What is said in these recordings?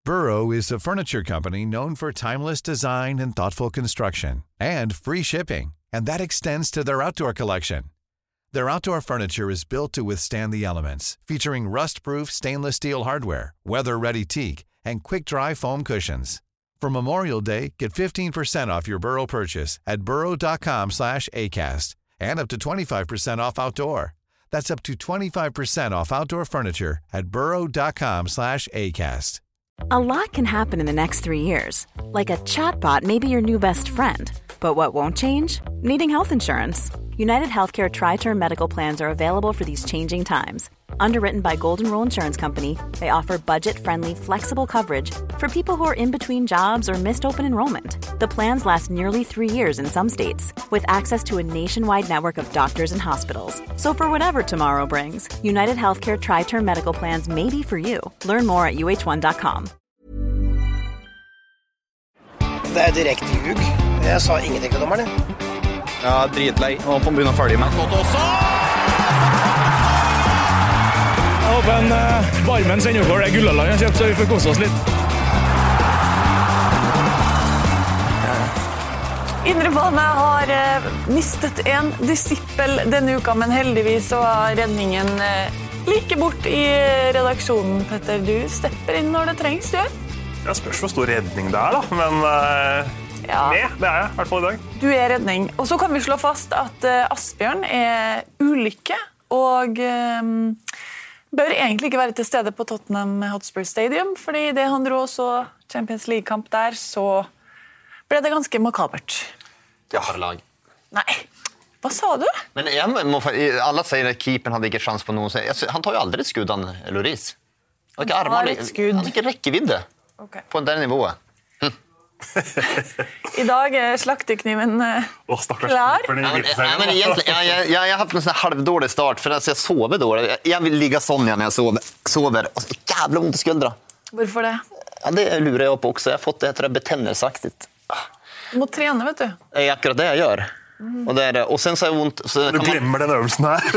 Burrow is a furniture company known for timeless design and thoughtful construction, and free shipping, and that extends to their outdoor collection. Their outdoor furniture is built to withstand the elements, featuring rust-proof stainless steel hardware, weather-ready teak, and quick-dry foam cushions. For Memorial Day, get 15% off your Burrow purchase at burrow.com/ACAST, and up to 25% off outdoor. That's up to 25% off outdoor furniture at burrow.com/ACAST. A lot can happen in the next 3 years. Like a chatbot may be your new best friend. But what won't change? Needing health insurance. United Healthcare Tri-Term Medical Plans are available for these changing times. Underwritten by Golden Rule Insurance Company, they offer budget-friendly, flexible coverage for people who are in between jobs or missed open enrollment. The plans last nearly 3 years in some states, with access to a nationwide network of doctors and hospitals. So for whatever tomorrow brings, United Healthcare Tri-Term Medical Plans may be for you. Learn more at uh1.com. Det direkte ljug. Jeg sa ingenting til dommeren. Ja, dritlei. Og på bunn av ferdig med godt også. Jeg håper en varmen sender over det Gullaland har kjøpt, så vi får kose oss litt. Indre Bane har mistet en disippel denne uka, men heldigvis så var redningen like bort i redaksjonen, Petter. Du stepper inn når det trengs, du. Ja, spørs hvor stor redning det da, men ja. det jeg, I hvert fall I dag. Du redning. Og så kan vi slå fast at Asbjørn ulykke, og bør egentlig ikke være til stede på Tottenham Hotspur Stadium, fordi det han dro også Champions League-kamp der, så ble det ganske makabert. Ja, for lag. Nei, hva sa du? Men alla säger att keepern hade inte chans på någon. Han tar ju aldrig ett skudd, Lloris. Han har ett skudd. Han har inte räckvidde på den nivån. I dag slaktekniven klar. Jag har haft en sån här halvdålig start för att jag sover då. Jag vill ligga sån när jag sover och så jävla ont I skuldra. Varför det? Ja, det lurar jag på också. Jag har fått det heter betännelsaktigt. Du må träna, vet du. Det är akkurat det jag gör. Och det är det. Och sen så är det ont så du glömmer den övelsen här.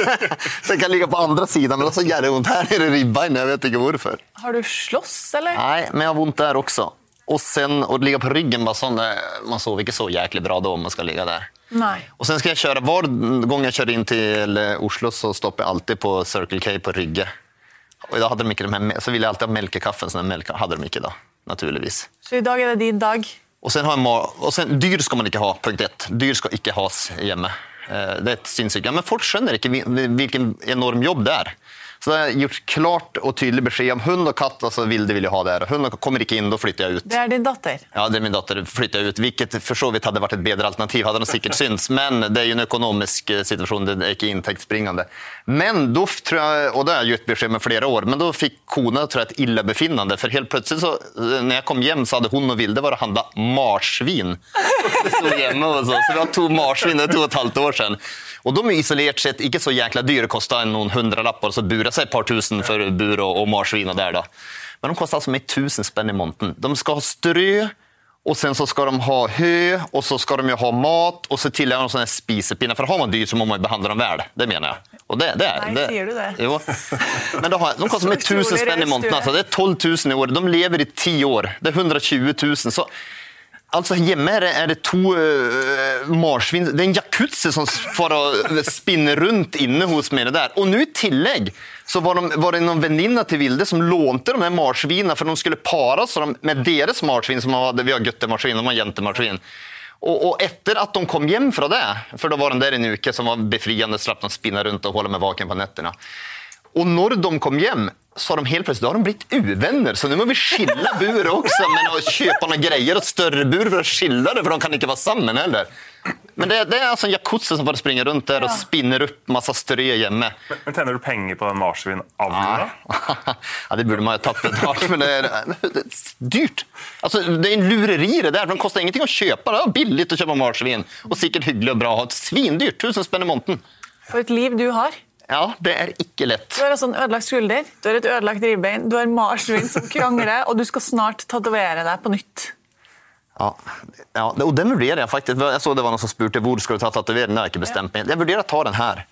Så jag kan ligga på andra sidan men så gör det ont här nere I ribban, jag vet inte varför. Har du slåss eller? Nej, men jag har ont där också. Och sen att ligga på ryggen bara sån man sover inte så jäkligt bra då om man ska ligga där. Nej. Och sen ska jag köra var gång jag kör in till Oslo så stoppar jag alltid på Circle K på rygge. Och idag hade de mycket de här så vill jag alltid ha melkekaffe så den melk hade de mycket då naturligtvis. Så idag är det din dag. Och sen har och sen dyr ska man inte ha punkt 1. Dyr ska inte has hemma. Det är ett sinnssykt. Men folk skönner inte vilken enorm jobb det är. Så jag har gjort klart och tydligt besked om hund och katt så vill jag ha det här. Hund kommer inte in då flyttar jag ut. Det är din dotter. Ja, det är min dotter flyttar ut vilket för så vitt hade varit ett bättre alternativ hade de säkert syns men det är ju en ekonomisk situation det är inte intäktsbringande. Men då tror jag och det har jag gjort besked med flera år men då fick kona tror jag ett illabefinnande för helt plötsligt så när jag kom hem så hade hon och Vilde var att handla marsvin. Det stod hemma och så vi har 2 marsvin det 2,5 år sedan. Och de är isolerat sett inte så jäkla dyra kostar någon 100-lappar så burar sig ett par tusen för bur och marsvin och där då. Men de kostar alltså med 1000 spänn I månaden. De ska ha strö och sen så ska de ha hö och så ska de ju ha mat och så till en sån här spisepinnar för har man dyr så måste man ju behandla dem väl. Det menar jag. Och det Nej, ser du det? Jo. Men de kostar med 1000 spänn I månaden alltså det är 12 000 I år. De lever I 10 år. Det är 120 000 så alltså hemma är det 2 marsvin. Det är en jacuzzi som får spinner runt inne hos mig det där. Och nu I tillägg så var det någon väninna till Vilde som lånte de här marsvinen för de skulle paras med deras marsvin som hade vi har göttemarsvin och man jentemarsvin. Och efter att de kom hem från det för då var den där en uke som var befriande slapp de spinna runt och hålla mig vaken på nätterna. Och när de kom hem så har de helt plötsligt har de blivit uvänner så nu måste vi skilla bur också men att köpa några grejer åt större bur för att skilla det för de kan inte vara samman heller. Men det är alltså en jacuzzi som får springa runt där och spinner upp massa strö hemma. Men tjänar du pengar på den marsvin avlunda? Ja, det borde man ju tappat men det är dyrt. Alltså det är en lureri det där. De kostar ingenting att köpa. Det är billigt att köpa marsvin och säkert hyggligt och bra. Svindyrt, 1000 spänn I månaden. För ett liv du har. Ja, det är inte lätt. Du har en ödelagt skulder, du har ett ödelagt ribbein, du har marsvin som krangler och du ska snart tatovera dig på nytt. Ja, och den vurderar jag faktiskt. Jag såg det var någon som spurte hvor ska du ta tatoveringen? Jag har inte bestämt mig. Jag vurderar att ta den här.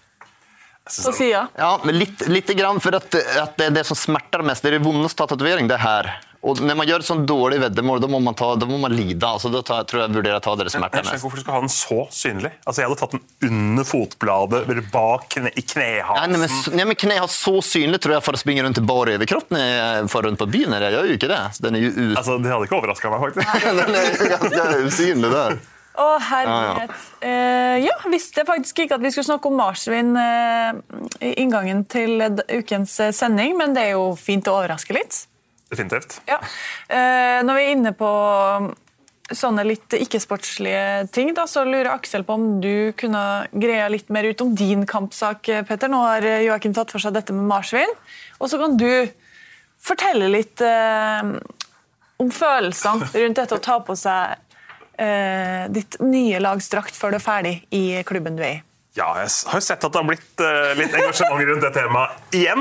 Så säger jag. Ja, men lite grann för att det är det som smärtar mest. Det är det vondaste tatovering det här. Och när man gör ett sånt dåligt veddemål, då må man lida. Alltså, då tror jeg vurderer å ta dere Jeg smertene. skjønner ikke hvorfor du skal ha den så synlig. Altså, jeg hadde tatt den under fotbladet, eller bak i knehalsen. Nej, men knä har så synligt tror jag för att springa runt i bara överkropp när jag får runt på byn. Jag gör ju inte det. Den är ju ut. Altså, det hadde ikke overrasket meg, faktisk. Den är ganska usynlig där. Herlighet. Jeg visste faktisk ikke at vi skulle snakke om marsvin i inngangen til ukens sending, men det er jo fint å overraske litt. Definitivt. Ja. Når vi er inne på sånne litt ikke-sportslige ting, da, så lurer Aksel på om du kunne greie litt mer ut om din kampsak, Petter. Nå har Joakim tatt for seg dette med marsvin, og så kan du fortelle litt om følelsene rundt dette å ta på seg ditt nye lagsdrakt før du er ferdig i klubben du er i. Ja, jeg har jo sett at det har blitt litt engasjement rundt det temaet igjen.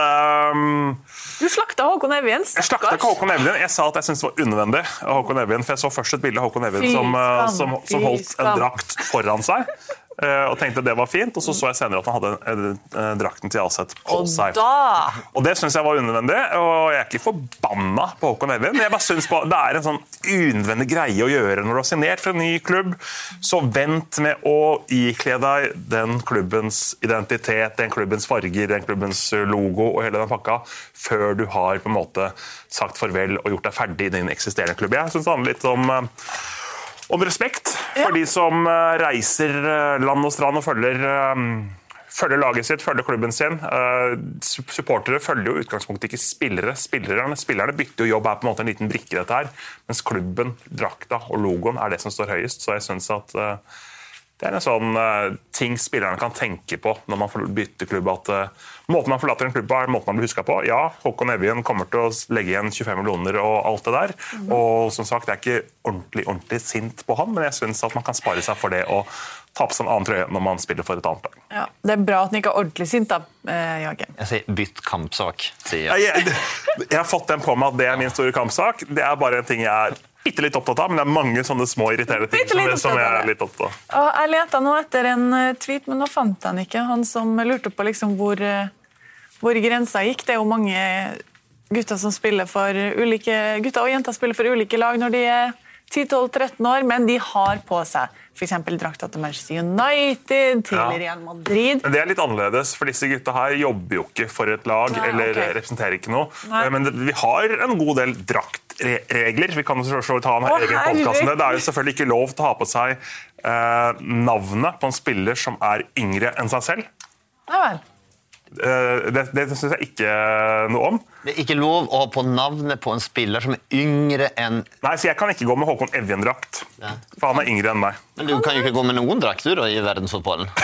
Du slakta Håkon Evjen, Jeg slakta ikke Håkon Evjen. Jeg sa at jeg syntes det var unødvendig av Håkon Evjen, for jeg så først et bilde av Håkon Evjen som holdt en drakt foran seg, og tenkte det var fint, og så jeg senere at han hadde drakten til Alseth på seg. Og det synes jeg var unødvendig, og jeg er ikke forbannet på Håkon Evjen. Jeg bare synes det er en sånn unødvendig greie å gjøre når du har signert for en ny klubb, så vent med å ikle deg den klubbens identitet, den klubbens farger, den klubbens logo og hele den pakka, før du har på en måte sagt farvel og gjort deg ferdig i din eksisterende klubb. Jeg synes det handler litt om respekt for de som reiser land og strand og følger laget sitt, følger klubben sin. Supportere følger jo utgangspunktet ikke spillere. Spillerne bytter jo jobb her på en måte en liten brikke i dette her, mens klubben, drakta og logoen er det som står høyest. Så jeg synes at det er en sånn ting spillerne kan tenke på når man bytter klubb, at måten man forlater en klubb på er måten man blir husket på. Ja, Håkon Evjen kommer til å legge igjen 25 millioner og alt det der, og som sagt, jeg er ikke ordentlig sint på han, men jeg synes at man kan spare seg for det og ta på seg en annen trøye når man spiller for et annet lag. Ja, det er bra at den ikke er ordentlig sint da, Joakim. Jeg sier bytt kampsak, sier jeg. Jeg har fått den på meg at det er min store kampsak. Det er bare en ting jeg er bitte litt opptatt av, men det er mange sånne små irriterende ting som jeg er litt opptatt av. Jeg lette nå etter en tweet, men nå fant jeg den ikke. Han som lurte på liksom hvor grensa gikk. Det er jo mange gutter som spiller for gutter og jenter spiller for ulike lag når de er 10-12-13 år, men de har på seg for eksempel drakta til Manchester United, til Real Madrid. Men det er litt annerledes, for disse gutta her jobber jo ikke for et lag, eller representerer ikke noe. Men vi har en god del draktregler. Vi kan jo så ta en egen podcast. Det er jo selvfølgelig ikke lov til å ha på seg navnet på en spiller som er yngre enn seg selv. Ja vel. Det synes jeg ikke noe om. Det er ikke lov å ha på navnet på en spiller som er yngre enn... Nei, så jeg kan ikke gå med Håkon Evjen-drakt, for han er yngre enn meg. Men du kan jo ikke gå med noen drakt du da, i verdensfotballen.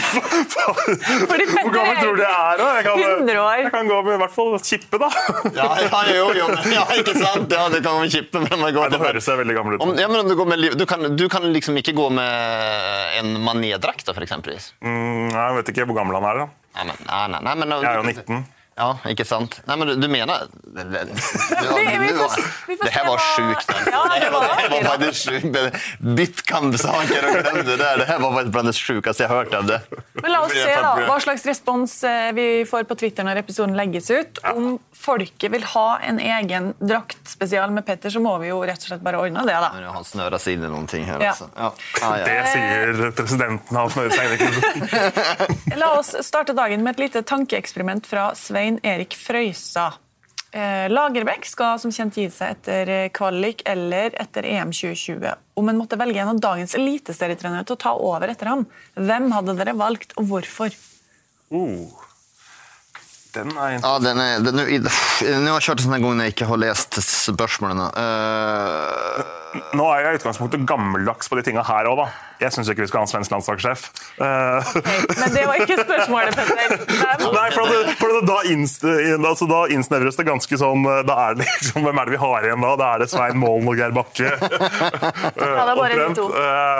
Hvor gammel tror du jeg er da? 100 år. Jeg kan gå med i hvert fall kippe da. Jo, ikke sant? Ja, det kan gå med kippe. Men det høres jeg veldig gammel ut. Ja, men du kan liksom ikke gå med en Mané-drakt da, for eksempel. Jeg vet ikke hvor gammel han er da. Nei, men jeg er jo 19. Ja, ikke sant? Nei, men du mener... Det her var sjukt. Det var faktisk sjukt. Bytt kampsaker og glem det der. Det her var faktisk blant det sjukeste jeg har hørt av det. Men la oss se da, hva slags respons vi får på Twitter når episoden legges ut. Om folket vil ha en egen draktspesial med Petter, så må vi jo rett og slett bare ordne det da. Han snører seg inn i noen ting her. Altså. Det sier presidenten, han snører seg inn i. La oss starte dagen med et lite tankeeksperiment fra Svein Erik Frøysa. Lagerbäck skal som kjent gi seg etter kvalik eller etter EM 2020. Om en måtte velge en av dagens eliteserietrenere til å ta over etter ham, hvem hadde dere valgt og hvorfor? Den er nå har jeg kjørt en sånn gang jeg ikke har lest spørsmålene. Nå er jeg i utgangspunktet gammeldags på de tingene her også da. Jeg synes ikke vi skal ha en svensk landslagssjef. Men det var ikke spørsmålet, Petter. Nei, for da innsnevres det ganske sånn, da er det liksom, hvem er det vi har igjen da? Da er det Svein Målen og Geir Bakke. Det er bare de to.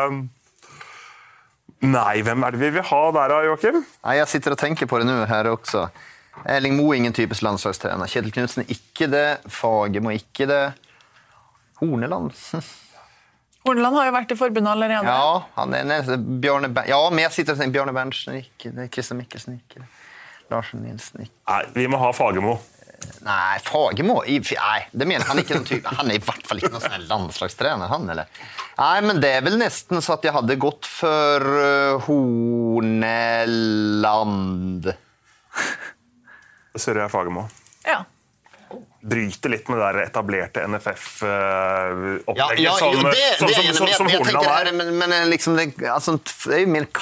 Nei, hvem er det vi vil ha der da, Joakim? Nei, jeg sitter og tenker på det nå her også. Erling Moe ingen typisk landslagstrener. Kjetil Knudsen ikke det. Fagemo ikke det. Horneland. Horneland har jo vært i forbundet allerede. Ja, han er Bjarne Berntsen. Ja, men jeg sitter og tenker Bjarne Berntsen ikke det. Christian Mikkelsen ikke det. Larsen Nilsen ikke. Nei, vi må ha Fagemo. Nej, Fagemo. Nej, det menar han inte någon typ. Han är i vart fall inte någon sån här landslagstränare han eller. Nej, men det är väl nästan så att jag hade gått för Horneland. Sørøya Fagemo. Ja. Bryter litt med det der etablerte NFF-opplegget Ja, som det Horneland tänker, men liksom det, alltså, det är ju mer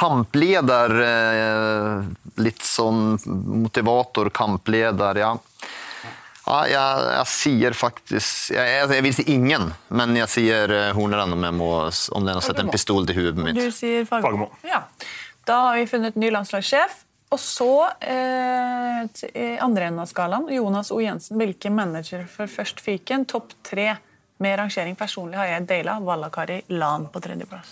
kampledare, lite sån motivator, kampledare, ja. Ja, jag ser faktiskt, jag vill se ingen, men jag ser Horneland om den har sett en pistol till huvudet mitt. Du sier Fagemo. Fagemo. Ja. Da har vi funnet ny landslagssjef. Og så, i andre enden av skalaen, Jonas O. Jensen, hvilken manager for først fiken? Topp 3 med rangering. Personlig har jeg Deila, Vallakari, Lan på 3. plass.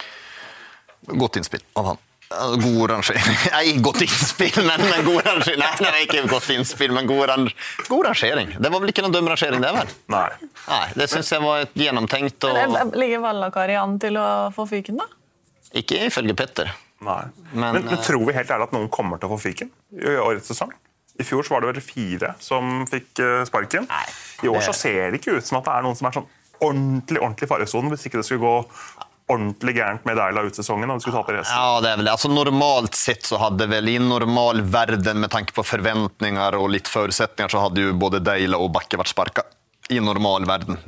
Godt innspill av han. God rangering. Nej, gott inspel, men god rangering. Nej, inte gott inspel, men god rangering. Det var väl inte någon dum rangering det, väl? Nej. Nej, det syns jag var ett genomtänkt och... Ligger Vallakari an til å få fiken, da? Ikke ifølge Petter. Nei. Men tror vi helt ærlig at noen kommer til å få fiken i årets sesong? I fjor så var det vel 4 som fikk sparken. Nei, I år så ser det ikke ut som at det er noen som er sånn ordentlig faresonen hvis ikke det skulle gå ordentlig gærent med Deila ut sesongen og de skulle tape resten. Ja, det är väl alltså normalt sett så hade väl i normal världen med tanke på förväntningar och lite förutsättningar så hade ju både Deila och Backe varit sparka. I normal världen,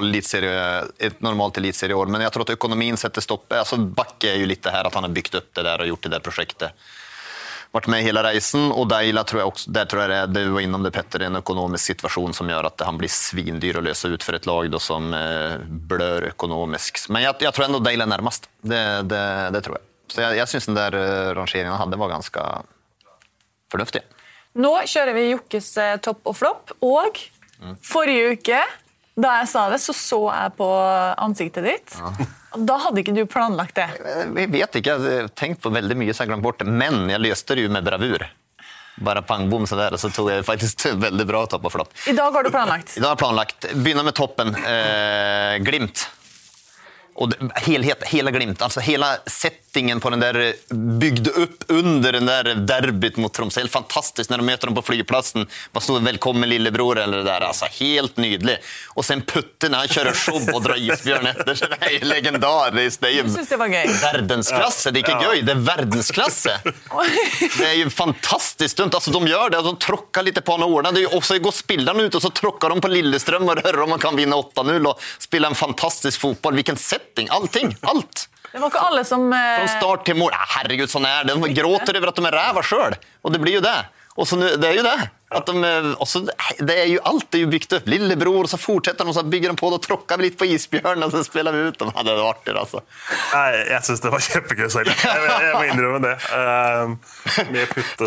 ett normalt elitserieår. Men jag tror att ekonomin sätter stopp. Alltså Backe är ju lite här att han har byggt upp det där och gjort det där projektet. Varit med hela reisen och Deila tror jag också, där tror jag det var inom det Petter, en ekonomisk situation som gör att han blir svindyr att lösa ut för ett lag då som blör ekonomiskt. Men jag tror ändå Deila närmast. Det tror jag. Så jag syns den där rangeringen han hade var ganska förnuftig. Nå kjører vi Jokkes topp og flopp, og forrige uke, da jeg sa det, så jeg på ansiktet ditt. Ja. Da hadde ikke du planlagt det. Jag vet inte, jag har tänkt på väldigt mycket så jag glömt bort det. Men jag löste det ju med bravur. Bara pangbom så där, så tog jag faktiskt väldigt bra topp och flopp. Idag har du planlagt? Idag har jag planlagt. Börja med toppen. Glimt. Och hela Glimt, alltså hela settingen på den där byggde upp under den där derbyt mot Tromsø. Helt fantastiskt när de möter dem på flygplatsen. Vad stod välkommen lillebror eller det där, alltså helt nydelig. Och sen Putte när han kör show och drar isbjörn efter så det är ju legendariskt. Det är ju världsklasse, det är inte göj, det är världsklasse. Det är ju fantastiskt stunt, alltså de gör det, de trockar lite på några ordnar. Och så går spelarna ut och så trockar de på Lillestrøm och hör om man kan vinna 8-0 och spela en fantastisk fotboll. Vilken setting, allting, allt. Det var ikke alle som... Från start till mål. Herregud, sån är det. De gråter över att de är räva själv. Och det blir ju det. Och så nu, det är ju det. Att och så, det är ju allt är ju byggt upp. Lillebror, och så fortsätter de, så bygger de på det och tråckar vi lite på isbjörn och så spelar vi ut dem. Det var artigt alltså. Nej, jag syns det var kjempegøy så jag må innrømme det. Med Putte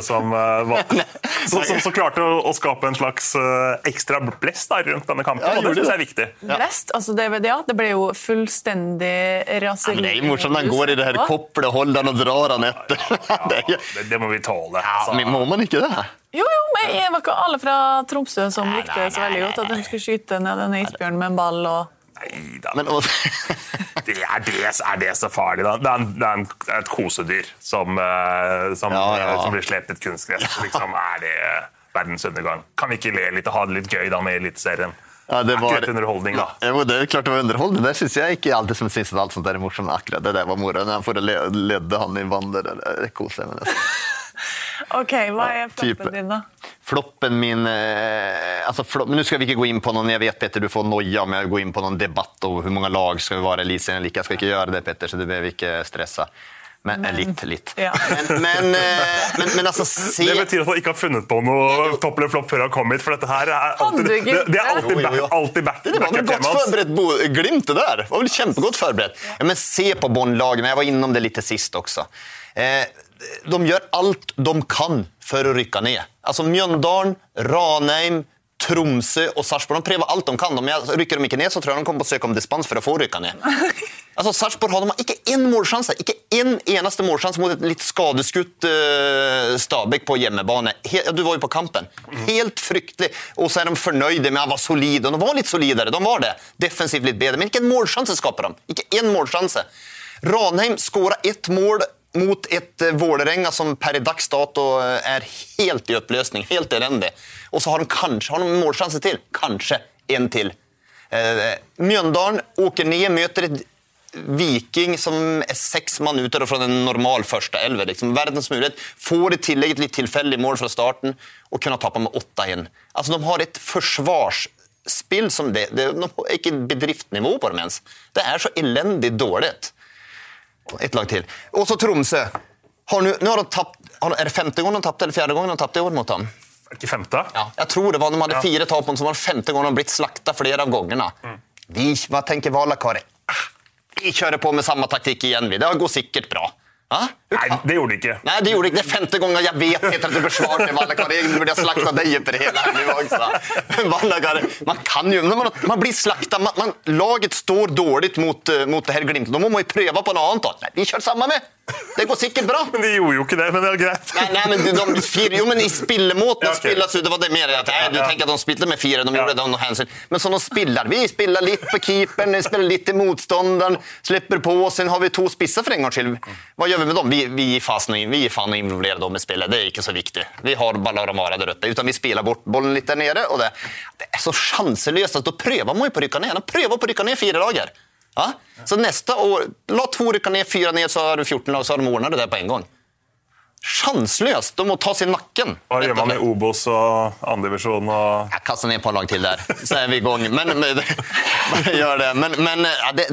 som klarte å skape en slags ekstra blest rundt denne kampen, og det synes jeg er viktig. Blest, altså det ble jo fullstendig raseri. Det är ju morsomt när han går i det här kopplet, håller han och drar han efter. Det må vi tåle. Men må man ikke det? Jo, men det var ikke alle fra Tromsø som likte det så veldig godt, at de skulle skyte ned en isbjørn med en ball og... Neida. Men er det så farlig da? Det er et kosedyr som blir slept et kunstgress. Liksom er det verdens undergang. Kan vi ikke le litt og ha det litt gøy da med Eliteserien? Ja, det var litt underholdning da. Ja, det er klart det var underholdning. Det synes jeg ikke alltid som synes at alt sånt der er morsomt. Akkurat det der var moro. Når han får ledde han i vann, det koser jeg med det. Ok, vad är floppen din då? Floppen min... men nu ska vi inte gå in på någon... Jag vet, Petter, du får noja om jag går in på någon debatt om hur många lag ska vi vara i Elitserien lika. Jag ska inte göra det, Petter, så du behöver inte stressa. Men lite. Ja. Men alltså se... Det betyder att man inte har funnet på något topp eller flopp før han kom hit, för dette her er alltid... Det är alltid back. Det var väl gott förberett Glimt det där. Det var väl kämpegott förberett. Ja, men se på Bonnlagen, jag var inom det lite sist också. De gör allt de kan för att rycka ner. Alltså Mjøndalen, Ranheim, Tromsø och Sarpsborg, de prövar allt de kan. Rycker de inte ner så tror jag de kommer att söka om dispens för att få rycka ner. Alltså Sarpsborg har de inte en målchans, inte en enaste målchans mot ett lite skadeskutt Stabæk på hjemmebane. Du var ju på kampen. Helt fryktelig. Och så är de förnöjda med att vara solida. De var lite solidare, de var det. Defensivt lite bättre, men inte en målchans skapar de. Inte en målchans. Ranheim skårar ett mål mot ett Vålerenga som per dags dato är helt i upplösning, helt elendig. Och så har de målchanser till, kanske en till. Mjøndalen åker ner, möter ett Viking som är 6 man ute från en normal första elva. Liksom. Världens möjlighet får det tillägget lite tillfällig mål från starten och kunna tappa med 8-1. Alltså de har ett försvarsspill som de har inte bedriftnivå på dem ens. Det är så eländigt dåligt. Ett lag till. Och så Tromsø. Nu har de tappat, är det 5:e gången de tappat eller 4:e gången de tappat i år mot dem? Ikke 5:e? Ja, jag tror det var. De hade 4 tap på som var 5:e gången de blivit slakta flera av gångerna. Vad tänker Valakari? Vi kör på med samma taktik igen. Det går säkert bra. Nej, det gjorde ikke. Nej, det gjorde ikke. Det 5:e gången jag vet heter att du försvarar till Valakari. Nu vill jag slakta dig efter det hela här nu också. Valakari, man kan ju, man blir slakta. Laget står dåligt mot det här Glimt. Då må man ju pröva på något annat. Nej, vi kör samma med. Det går säkert bra. Men de gjorde jo ikke det, men det er greit. Nej, men i spillemåten okay. Spillas, det var det mer att du tänker att de spelade med 4, de gjorde det någon hänsyn. Men som de spelar, vi spelar lite på keepern, spelar lite i motståndaren, släpper på, sen har vi 2 spissar för en gång till. Vad gör vi med dem? Vi är fan involverade dem i spelet, det är inte så viktigt. Vi har bara de vara där uppe, utan vi spelar bort bollen lite där nere och det är så chanslöst att då prövar man ju på att rycka ner. Pröva på att rycka ner 4 lager. Ja? Så nästa år, låt 2 rycka ner, 4 ner så har du 14 lag så har de ordnat det där på en gång. Chanslöst, de må ta sig nacken. Vad gör man i Obos och andedivision? Och... Jag kastar ner på lag till där, så är vi igång. Men gör det. Men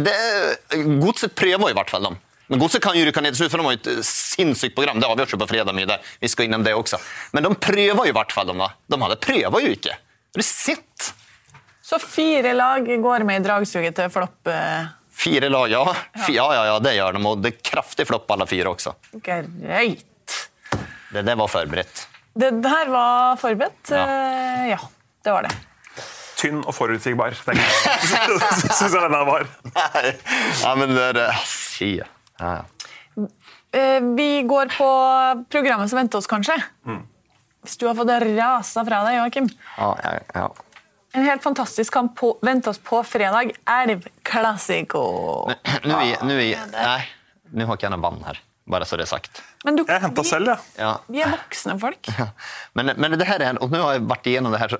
Godset prövar i vart fall dem. Men Godset kan ju rycka ner till slut för de har ju ett sinnssykt program. Det har vi hört på fredag med där. Vi ska innan det också. Men de prövar ju i vart fall dem va? De hade prövat ju inte. Har du sett? Så 4 lag går med i dragsuget till flopp? 4 lag, ja. Ja, det gör de. Och det är kraftig flopp alla 4 också. Greit. Det var förberett. Det här var förberett? Ja, det var det. Tynn och förutsigbar, tenker jeg. Synes jeg denne var. Nej. Ja, men det är... Ja. Vi går på programmet som venter oss, kanskje. Hvis du har fått rasa fra deg, Joakim. Ja. En helt fantastisk kamp venter oss på fredag. Elv-klassiko. Nu har ikke jeg noen vann her. Bare så det er sagt. Men jeg hentet selv, ja. Vi er voksne folk. Ja. Men det her er... Og nå har jeg vært igjennom det her så...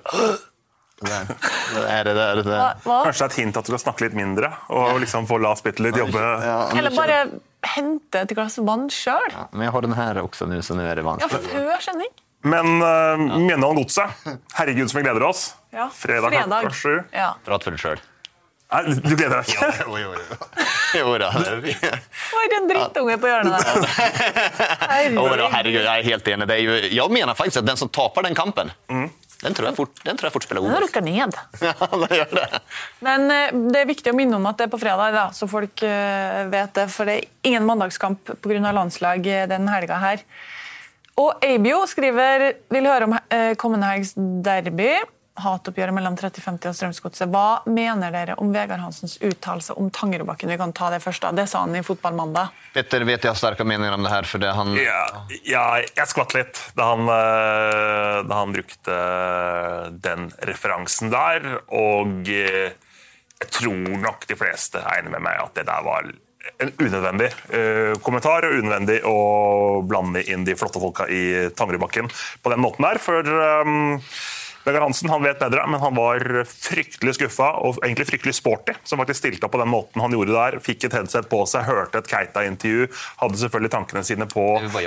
Det er det. Hva? Kanskje det er et hint at du skal snakke litt mindre, og liksom få la spytte litt jobbe. Ja, eller bare hente et glass vann selv. Ja, men jeg har den her også nå, så nå er det vann. Ja, før sending. Men Mjøndalen Godset, herregud som vi gleder oss. Ja, fredag. Ja. Prat for deg selv. Nei, du gleder deg ikke? Jo da. Oi, det er en drittunge på hjørnet der. Herregud, jeg er helt enig. Jeg mener faktisk at den som taper den kampen, den tror jeg fort spiller god. Den rykker ned. Ja, det gjør det. Men det er viktig å minne om at det er på fredag, da, så folk vet det, for det er ingen mandagskamp på grunn av landslag den helga her. Og ABO skriver, vil høre om kommende helgs derby, hatoppgjøret mellom 30-50 og Strømsgodset. Hva mener dere om Vegard Hansens uttalelse om Tangerudbakken? Vi kan ta det først da. Det sa han i Fotballmandag. Petter, vet jeg sterke meninger om det her? For det han... Ja, jeg skvatt litt da han brukte den referansen der, og jeg tror nok de fleste er enige med meg at det der var en unødvendig kommentar, og unødvendig å blande inn de flotte folka i Tangerudbakken på den måten der, for... Vegard Hansen, han vet bedre, men han var fryktelig skuffet og egentlig fryktelig sporty, som faktisk stilte opp på den måten han gjorde der, fikk et headset på seg, hørte et Keita-intervju, hadde selvfølgelig tankene sine på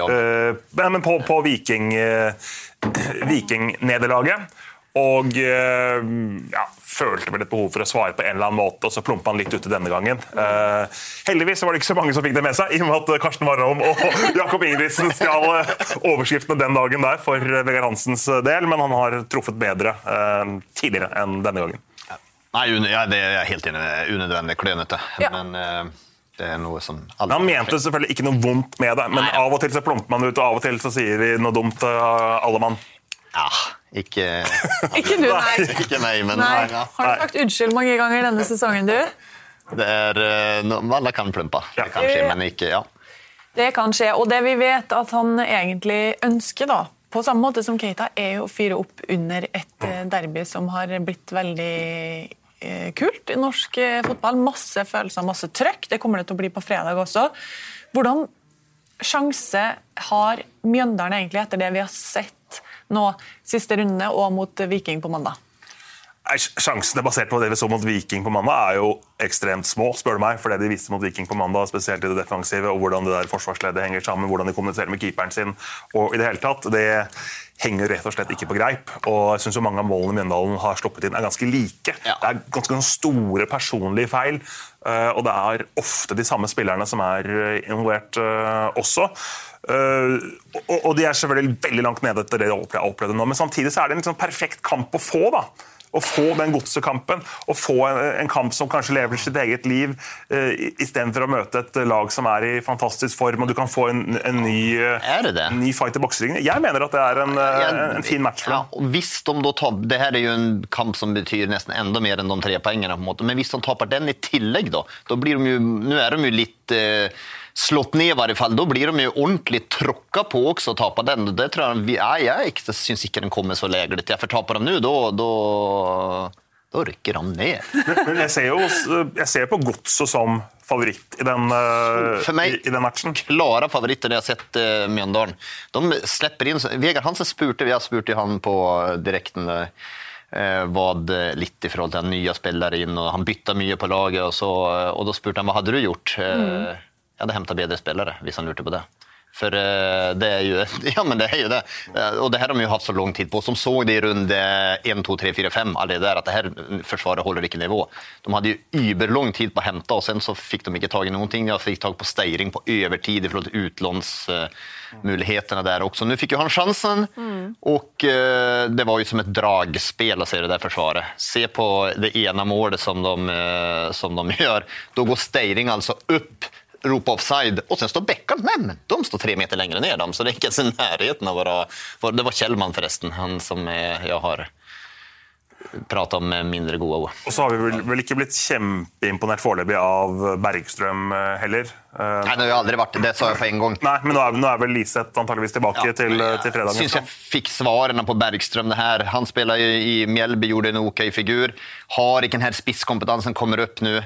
Viking-nederlaget, og følte vel et behov for å svare på en eller annen måte, og så plumpet han litt ute denne gangen. Heldigvis var det ikke så mange som fikk det med seg, i og med at Karsten Warholm og Jakob Ingebrigtsen stjal overskriftene den dagen der for Vegard Hansens del, men han har truffet bedre tidligere enn denne gangen. Nei, det er jeg helt enig med. Unødvendig klønete. Ja. Men det er noe som... Han mente selvfølgelig ikke noe vondt med det, men av og til så plumper man ut, og av og til så sier vi noe dumt alle mann. Ja, ikke du, nei. Ikke meg, men... Nei. Har du sagt unnskyld mange ganger denne sesongen, du? Det er... Alle kan plumpe. Det kan skje, men ikke... Ja. Det kan skje, og det vi vet at han egentlig ønsker da, på samme måte som Keita, er jo å fyre opp under et derby som har blitt veldig kult i norsk fotball. Masse følelser, masse trøkk. Det kommer det til å bli på fredag også. Hvordan sjanse har Mjøndalen egentlig etter det vi har sett nå siste runde og mot Viking på mandag? Sjansene basert på det vi så mot Viking på mandag jo ekstremt små, spør du meg, for det de viste mot Viking på mandag, spesielt i det defensive, og hvordan det der forsvarsleddet henger sammen, hvordan de kommuniserer med keeperen sin, og i det hele tatt, det henger rett og slett ikke på greip, og jeg synes jo mange av målene Mjøndalen har sluppet inn ganske like. Ja. Det ganske store personlige feil, og det ofte de samme spillerne som involvert også. Og de selvfølgelig veldig langt nede etter det jeg opplevde nå, men samtidig så det en liksom perfekt kamp å få da. Å få den godsekampen, og få en kamp som kanskje lever sitt eget liv, i stedet for å møte et lag som i fantastisk form, og du kan få en ny fight i bokseringen. Jeg mener at det en fin match for dem. Ja, hvis de då tar, det här jo en kamp som betyder nesten enda mer enn de 3 poengene på en måte, men hvis de tapar den i tillegg då blir de jo, nu de jo litt slått ned i varje fall, då blir de ju ordentligt tråcka på också att tappa den. Det tror jag syns inte den kommer så lägligt. Jag förtappar dem nu, då rycker de ner. Men jag ser på Godset som favorit i den matchen. Klara favoriter det jag sett Mjøndalen. De släpper in, Vegard Hansen spurte han på direkten där. Vad lite ifrån den nya spelare in och han bytte mye på laget och då spurte han vad hade du gjort? Jag hade hämtat bedre spelare, hvis han lurte på det. För det ju det det. Och det här har de ju haft så lång tid på. Som såg det i runda 1, 2, 3, 4, 5 alla där att det här försvaret håller inte nivå. De hade ju yberlång tid på att hämta och sen så fick de inte tag i någonting. Jag fick tag på Steiring på övertid ifrån utlånsmöjligheterna där också. Nu fick ju han chansen och det var ju som ett dragspel att se det där försvaret. Se på det ena målet som de gör. Då går Steiring alltså upp ropa offside, och sen står Beckham, men de står 3 meter längre ner dem, så det är inte ens i närheten av det var Kjellman förresten, han som jag har pratat om mindre gode. Og så har vi vel ikke blitt kjempeimponert foreløpig av Bergstrøm heller. Nei, det har jo aldri vært det, sa jeg på en gang. Nei, men nå vel Liseth antageligvis tilbake til fredagen. Jeg synes jeg fikk svarene på Bergstrøm det her. Han spelar ju i Mjällby, gjorde en okej figur. Har ikke den her spisskompetensen, kommer upp nu.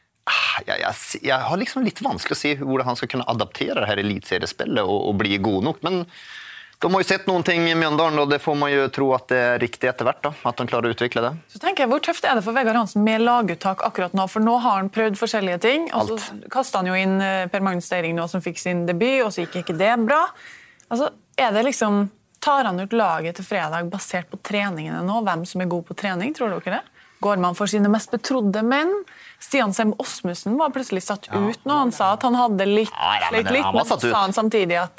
Jeg har liksom litt vanskelig å se hvordan han skal kunne adaptere det her elitseriespillet og bli god nok, men de har jo sett noen ting i Mjøndalen, og det får man jo tro at det riktig etter hvert, da, at de klarer å utvikle det. Så tenker jeg, hvor tøft det for Vegard Hansen med laguttak akkurat nå? For nå har han prøvd forskjellige ting, og så kastet han jo inn Per Magnus Steiring nå, som fikk sin debut, og så gikk ikke det bra. Altså, det liksom, tar han ut laget til fredag basert på treningene nå? Hvem som god på trening, tror dere det? Går man for sine mest betrodde menn? Stian Sem Osmussen var plutselig satt ut når han sa at han hadde litt, men så sa han samtidig at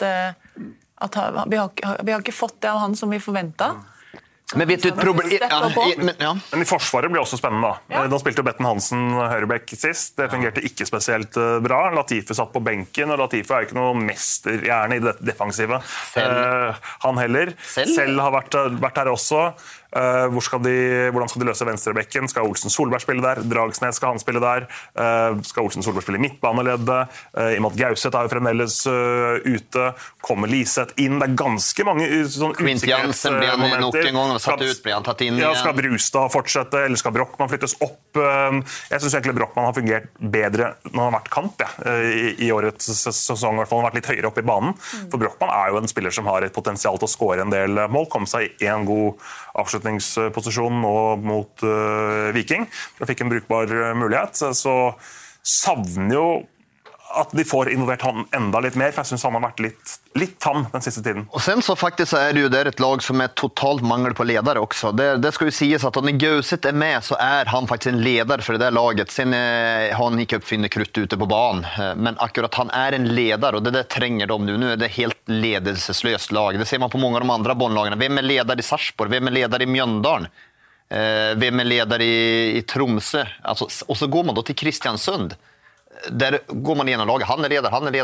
vi har ikke fått det av han som vi forventet. Men vet du et problem? Men i forsvaret blir også spennende da. De spilte jo Betten Hansen Høyrebekk sist. Det fungerte ikke spesielt bra. Latife satt på benken, og Latife ikke noe mesterhjerne i det defensive. Han heller. Selv har vært der også. Hvordan skal de løse venstrebekken? Skal Olsen Solberg spille der? Dragsnes skal han spille der? Skal Olsen Solberg spille i midtbaneleddet? Imot Gauseth jo fremdeles ute. Kommer Liseth inn? Det ganske mange sånn usikkerhetsmomenter. Skal Brustad fortsette, eller skal Brochmann flyttes opp? Jeg synes egentlig Brochmann har fungert bedre når han har vært kamp i årets sesong. I hvert fall han har vært litt høyere opp i banen. For Brochmann jo en spiller som har et potensial til å skåre en del mål. Kom seg i en god avslutningsposisjon nå mot Viking. Da fikk en brukbar mulighet. Så savner jo at de får involvert han enda litt mer, for jeg synes han har vært litt tam den siste tiden. Og sen så faktisk det jo der et lag som totalt mangler på ledere også. Det skal jo sies at når Gauseth med, så han faktisk en leder for det der laget. Sen har han ikke oppfinnet krutt ute på banen, men akkurat han en leder, og det trenger de nu. Nå det helt ledelsesløst lag. Det ser man på mange av de andre båndlagene. Hvem leder i Sarpsborg? Hvem leder i Mjøndalen? Hvem leder i Tromsø? Altså, og så går man da til Kristiansund. Där går man igenom laget. Han är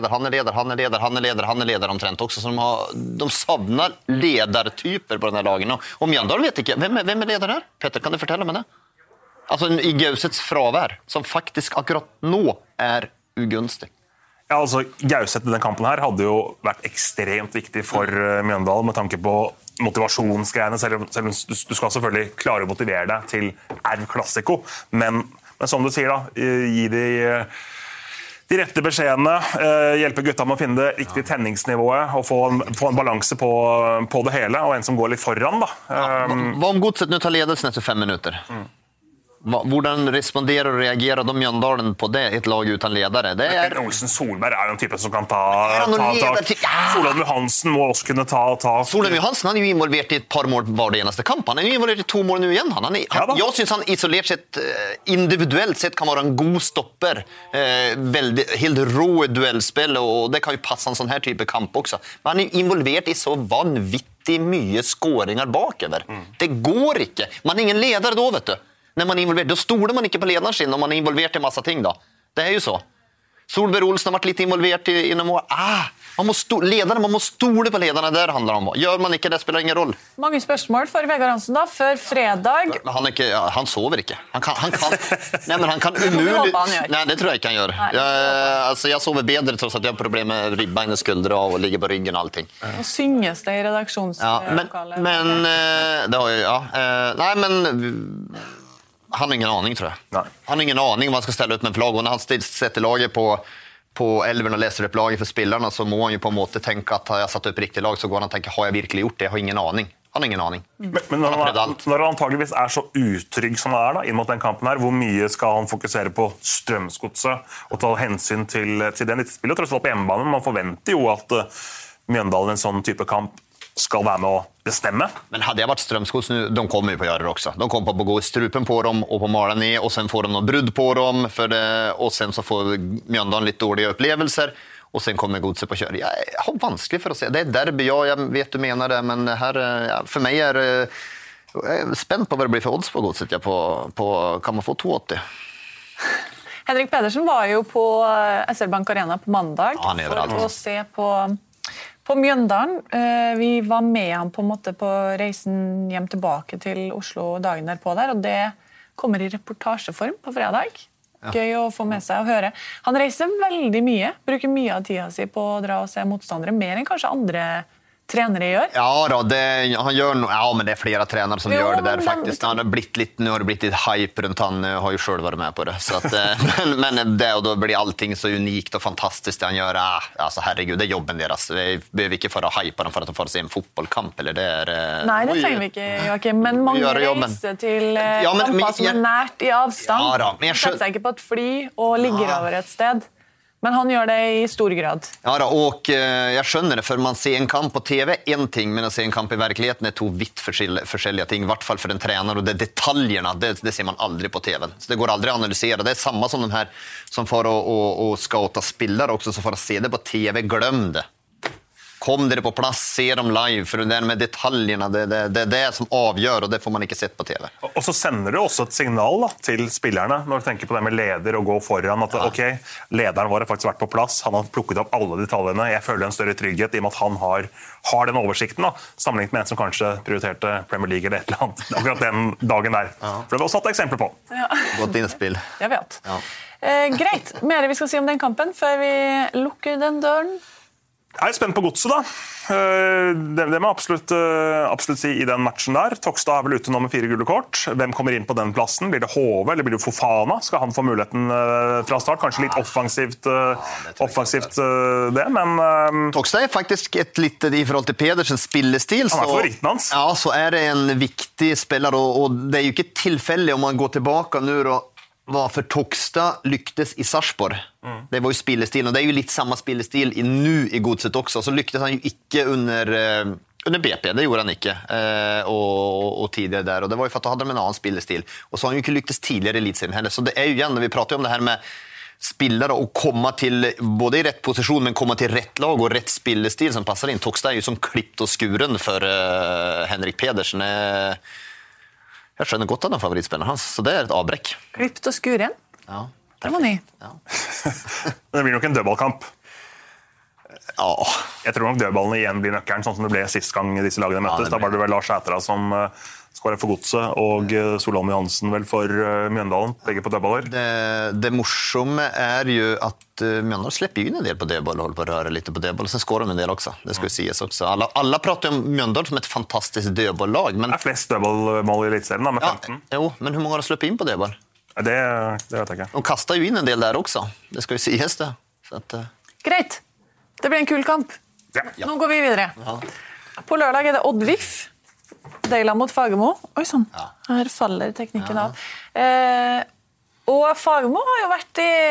ledare omtrent också, så de savnar ledartyper på den här lagen. Och Mjøndalen vet inte vem är ledare där? Petter, kan du fortelle meg det? Alltså i Gauseths fravær som faktisk akkurat nå ugunstig. Ja, altså Gauseth i den kampen her hadde jo vært ekstremt viktig for Mjøndalen med tanke på motivasjonsgreiene, selv om du skal selvfølgelig klare å motivere deg til Classico, men som du sier da, gi de de rette beskjedene, hjelpe gutta med å finne det riktige tenningsnivået og få en balanse på det hele, og en som går litt foran da. Hva om Godset nu tar ledelsen etter 5 minutter? Hvordan responderer og reagerer de Mjøndalen på det, et lag uten ledere? Olsen Solberg jo en type som kan ta Solheim Johansen må også kunne ta Solheim Johansen, han jo involvert i et par mål var det eneste kamp. Han jo involvert i 2 mål nu igjen. Jeg synes han isolert sett, individuelt sett kan være en god stopper. Helt rå duellspill, og det kan jo passe en sånn her type kamp også. Men han jo involvert i så vanvittig mye skåringer bakover. Det går ikke. Man ingen ledere da, vet du. När man är involverad, då stoler man inte på ledaren sin om man är involverad i massa ting då. Det är ju så. Solberg Olsen har varit lite involverad inom ledaren, man må stole på ledarna där handlar om. Gör man inte det spelar ingen roll. Mange spørsmål for Vegard Hansen da, før fredag. Han sover ikke. Han kan nej, men han kan umulig. Nej, det tror jag inte han gör. Jag sover bedre trots att jag har problem med ribbein och skuldre och ligger på ryggen och allting. Och synges det i redaktionslokalet. Men det har ju nej men han har ingen aning, tror jeg. Nej. Han har ingen aning om han skal stelle ut med en lag. Og når han setter laget på elven og leser opp laget for spillerne, så må han jo på en måte tenke at har jeg satt opp riktig lag, så går han og tenker, har jeg virkelig gjort det? Jeg har ingen aning. Han har ingen aning. Men når han antageligvis så utrygg som han da, inn mot den kampen her, hvor mye skal han fokusere på Strømsgodset og ta hensyn til den litt spillet? Tross alt på hjemmebane, man forventer jo at Mjøndalen en sånn type kamp skal være med å bestemme. Men hade jag varit Strömskogs nu, de kommer ju på att göra det också. De kommer på att gå i strupen på dem och på mala ner och sen får de någon brudd på dem för det, och sen så får Mjøndalen lite dåliga upplevelser och sen kommer Godset på kör. Jag har vanskligt för att se. Det är derby, jag vet du menar det, men här för mig är jag spänd på vad det blir för odds på Godset. På kan man få 2,80? Henrik Pedersen var jo på SR Bank Arena på mandag for å se på Mjøndalen. Vi var med han på en måte på reisen hjem tilbake til Oslo dagen derpå der, og det kommer i reportasjeform på fredag. Gøy å få med seg og høre. Han reiser veldig mye, bruker mye av tida si på å dra og se motstandere, mer enn kanskje andre tränare gör. Ja då, han gör men det är flera tränare som gör det där faktiskt. Han har nu har det blivit ett hype runt han har ju själv varit med på det så att men det och då blir allting så unikt och fantastiskt det han gör. Alltså herregud, det är jobben deras. Vi behöver inte för att hypa dem för att de får se en fotbollskamp eller det är Nej, det trenger vi inte, Joakim, men många reser till kamper som är närt i avstånd. Ja då, men jag sätter sig på ett fly och ligger över ett sted. Men han gör det i stor grad. Ja då, och jag skönner det, för man ser en kamp på TV en ting, men att se en kamp i verkligheten är 2 vitt forskjellige ting, i vart fall för en tränare, och det detaljerna, det ser man aldrig på TV. Så det går aldrig att analysera. Det är samma som de här som får och scouta spillere också, så får att se det på TV, glöm det. Kom dere på plass, se dem live, for det med detaljerna, det er det som avgjør, og det får man ikke sett på TV. Og så sender det også et signal da, til spillerne, når du tenker på det med leder og gå foran, at ok, lederen vår har faktisk vært på plass, han har plukket opp alle detaljene, jeg føler en større trygghet i og med at han har den oversikten, da, sammenlignet med en som kanskje prioriterte Premier League eller et eller annet, akkurat den dagen der. For det var også et eksempel på. Ja. Godt innspill. Jeg vet. Ja. Greit, mer vi skal si om den kampen før vi lukker den døren. Jeg er spent på Godset da. Det må absolutt si i den matchen der. Tokstad er vel ute nå med 4 gule kort. Hvem kommer inn på den plassen? Blir det Hove eller blir det Fofana? Skal han få muligheten fra start? Kanskje litt offensivt det, men... Tokstad er faktisk et litt i forhold til Pedersens spillestil. Han er favoritten hans. Ja, så er det en viktig spiller, og det er jo ikke tilfeldig om man går tilbake nå og varför Tokstad lyktes i Sarpsborg. Det var ju spillestilen, och det är ju lite samma spillestil nu i Godset också. Så lyktes han ju inte under BP, det gjorde han inte. Och tidigare där, och det var ju för att han hade en annan spillestil. Och så har han ju inte lyktes tidigare i elitserien heller. Så det är ju igen, när vi pratar om det här med spillere och komma till både i rätt position men komma till rätt lag och rätt spillestil som passar in. Tokstad är ju som klippt och skuren för Henrik Pedersen. Jeg skjønner godt av den favorittspilleren hans, så det er et avbrekk. Klippt og skuren? Ja. Det var ny. Ja. Det blir nok en dødballkamp. Ja. Jeg tror nok dødballene igjen blir nøkkelen, sånn som det ble sist gang disse lagene møttes. Da var det vel Lars Sætra som skåret for Godset, og Solheim Johansen vel for Mjøndalen, begge på dødballer. Det morsomme er jo at Mjøndalen slipper inn en del på dødball og holder på å røre litt på dødball, og sen skårer de en del også. Det skal jo sies også. Alla prater om Mjøndalen som et fantastisk dødballag. Men... Det er flest dødballmål i elitserien da, med 15. Ja, jo, men hvor mange har slipper inn på dødball? Det vet jeg ikke. De kastar ju in en del där också. Det ska ju sies det. Så att, Greit. Det blir en kul kamp. Ja. Nå går vi videre. På lørdag det Odd VIF. Deila mot Fagermo. Oi, sånn. Her faller teknikken av. Og Fagermo har jo vært i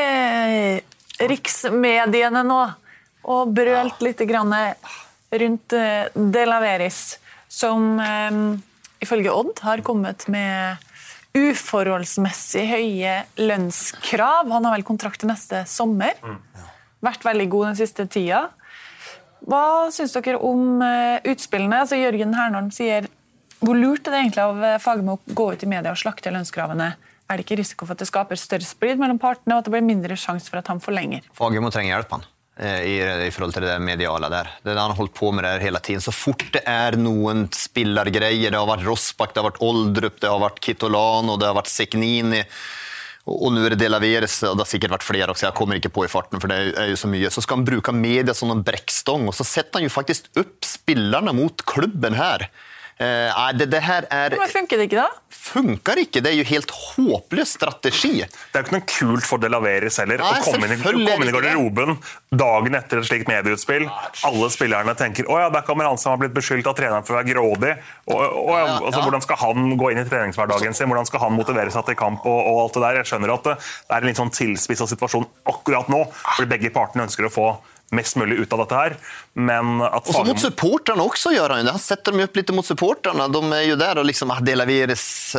riksmediene nå, og brølt litt grann rundt Delaveris, som ifølge Odd har kommet med uforholdsmessig høye lønnskrav. Han har vel kontrakt til neste sommer. Vært veldig god den siste tida. Hva synes dere om utspillene? Altså, Jørgen Hernholm sier, hvor lurt er det egentlig av Fagermo å gå ut i media og slakte lønnskravene? Er det ikke risiko for at det skaper større splid mellom partene, og at det blir mindre sjanse for at han forlenger? Fagermo trenger hjelp han. I forhold til det mediala der. Det han har holdt på med det hele tiden. Så fort det noen spillergreier, det har vært Rossbach, det har vært Oldrup, det har vært Kitolano, det har vært Segnini, og nå det Delaveres, og det har sikkert vært flere også, jeg kommer ikke på i farten, for det jo så mye. Så skal han bruke media som en brekkstång, og så setter han jo faktisk opp spillerne mot klubben her. Det her Men funker det ikke da? Funkar ikke, det jo helt håpløs strategi. Det jo ikke noe kult for Delaveres heller å komme inn i garderoben dagen etter et slikt medieutspill. Alle spillerne tenker, åja, der kommer han som har blitt beskyldt av treneren for å være grådig. Altså, hvordan skal han gå inn i treningshverdagen sin? Hvordan skal han motivere seg til kamp og alt det der? Jeg skjønner at det en litt sånn tilspisset situasjon akkurat nå, fordi begge partene ønsker å få mest mulig ut av dette her, men at och så mot supportrarna också gör han ju. Han sätter dem upp lite mot supportrarna. De är ju där och liksom Delaveres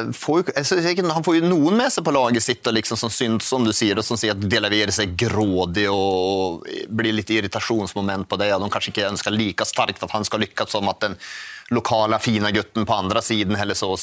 han får ju någon med sig på laget sitt och liksom som syns som du säger och som säger att Delaveres är grådig och blir lite irritationsmoment på det. De kanske inte önskar lika starkt att han ska lyckas som att den lokala fina gutten på andra sidan eller så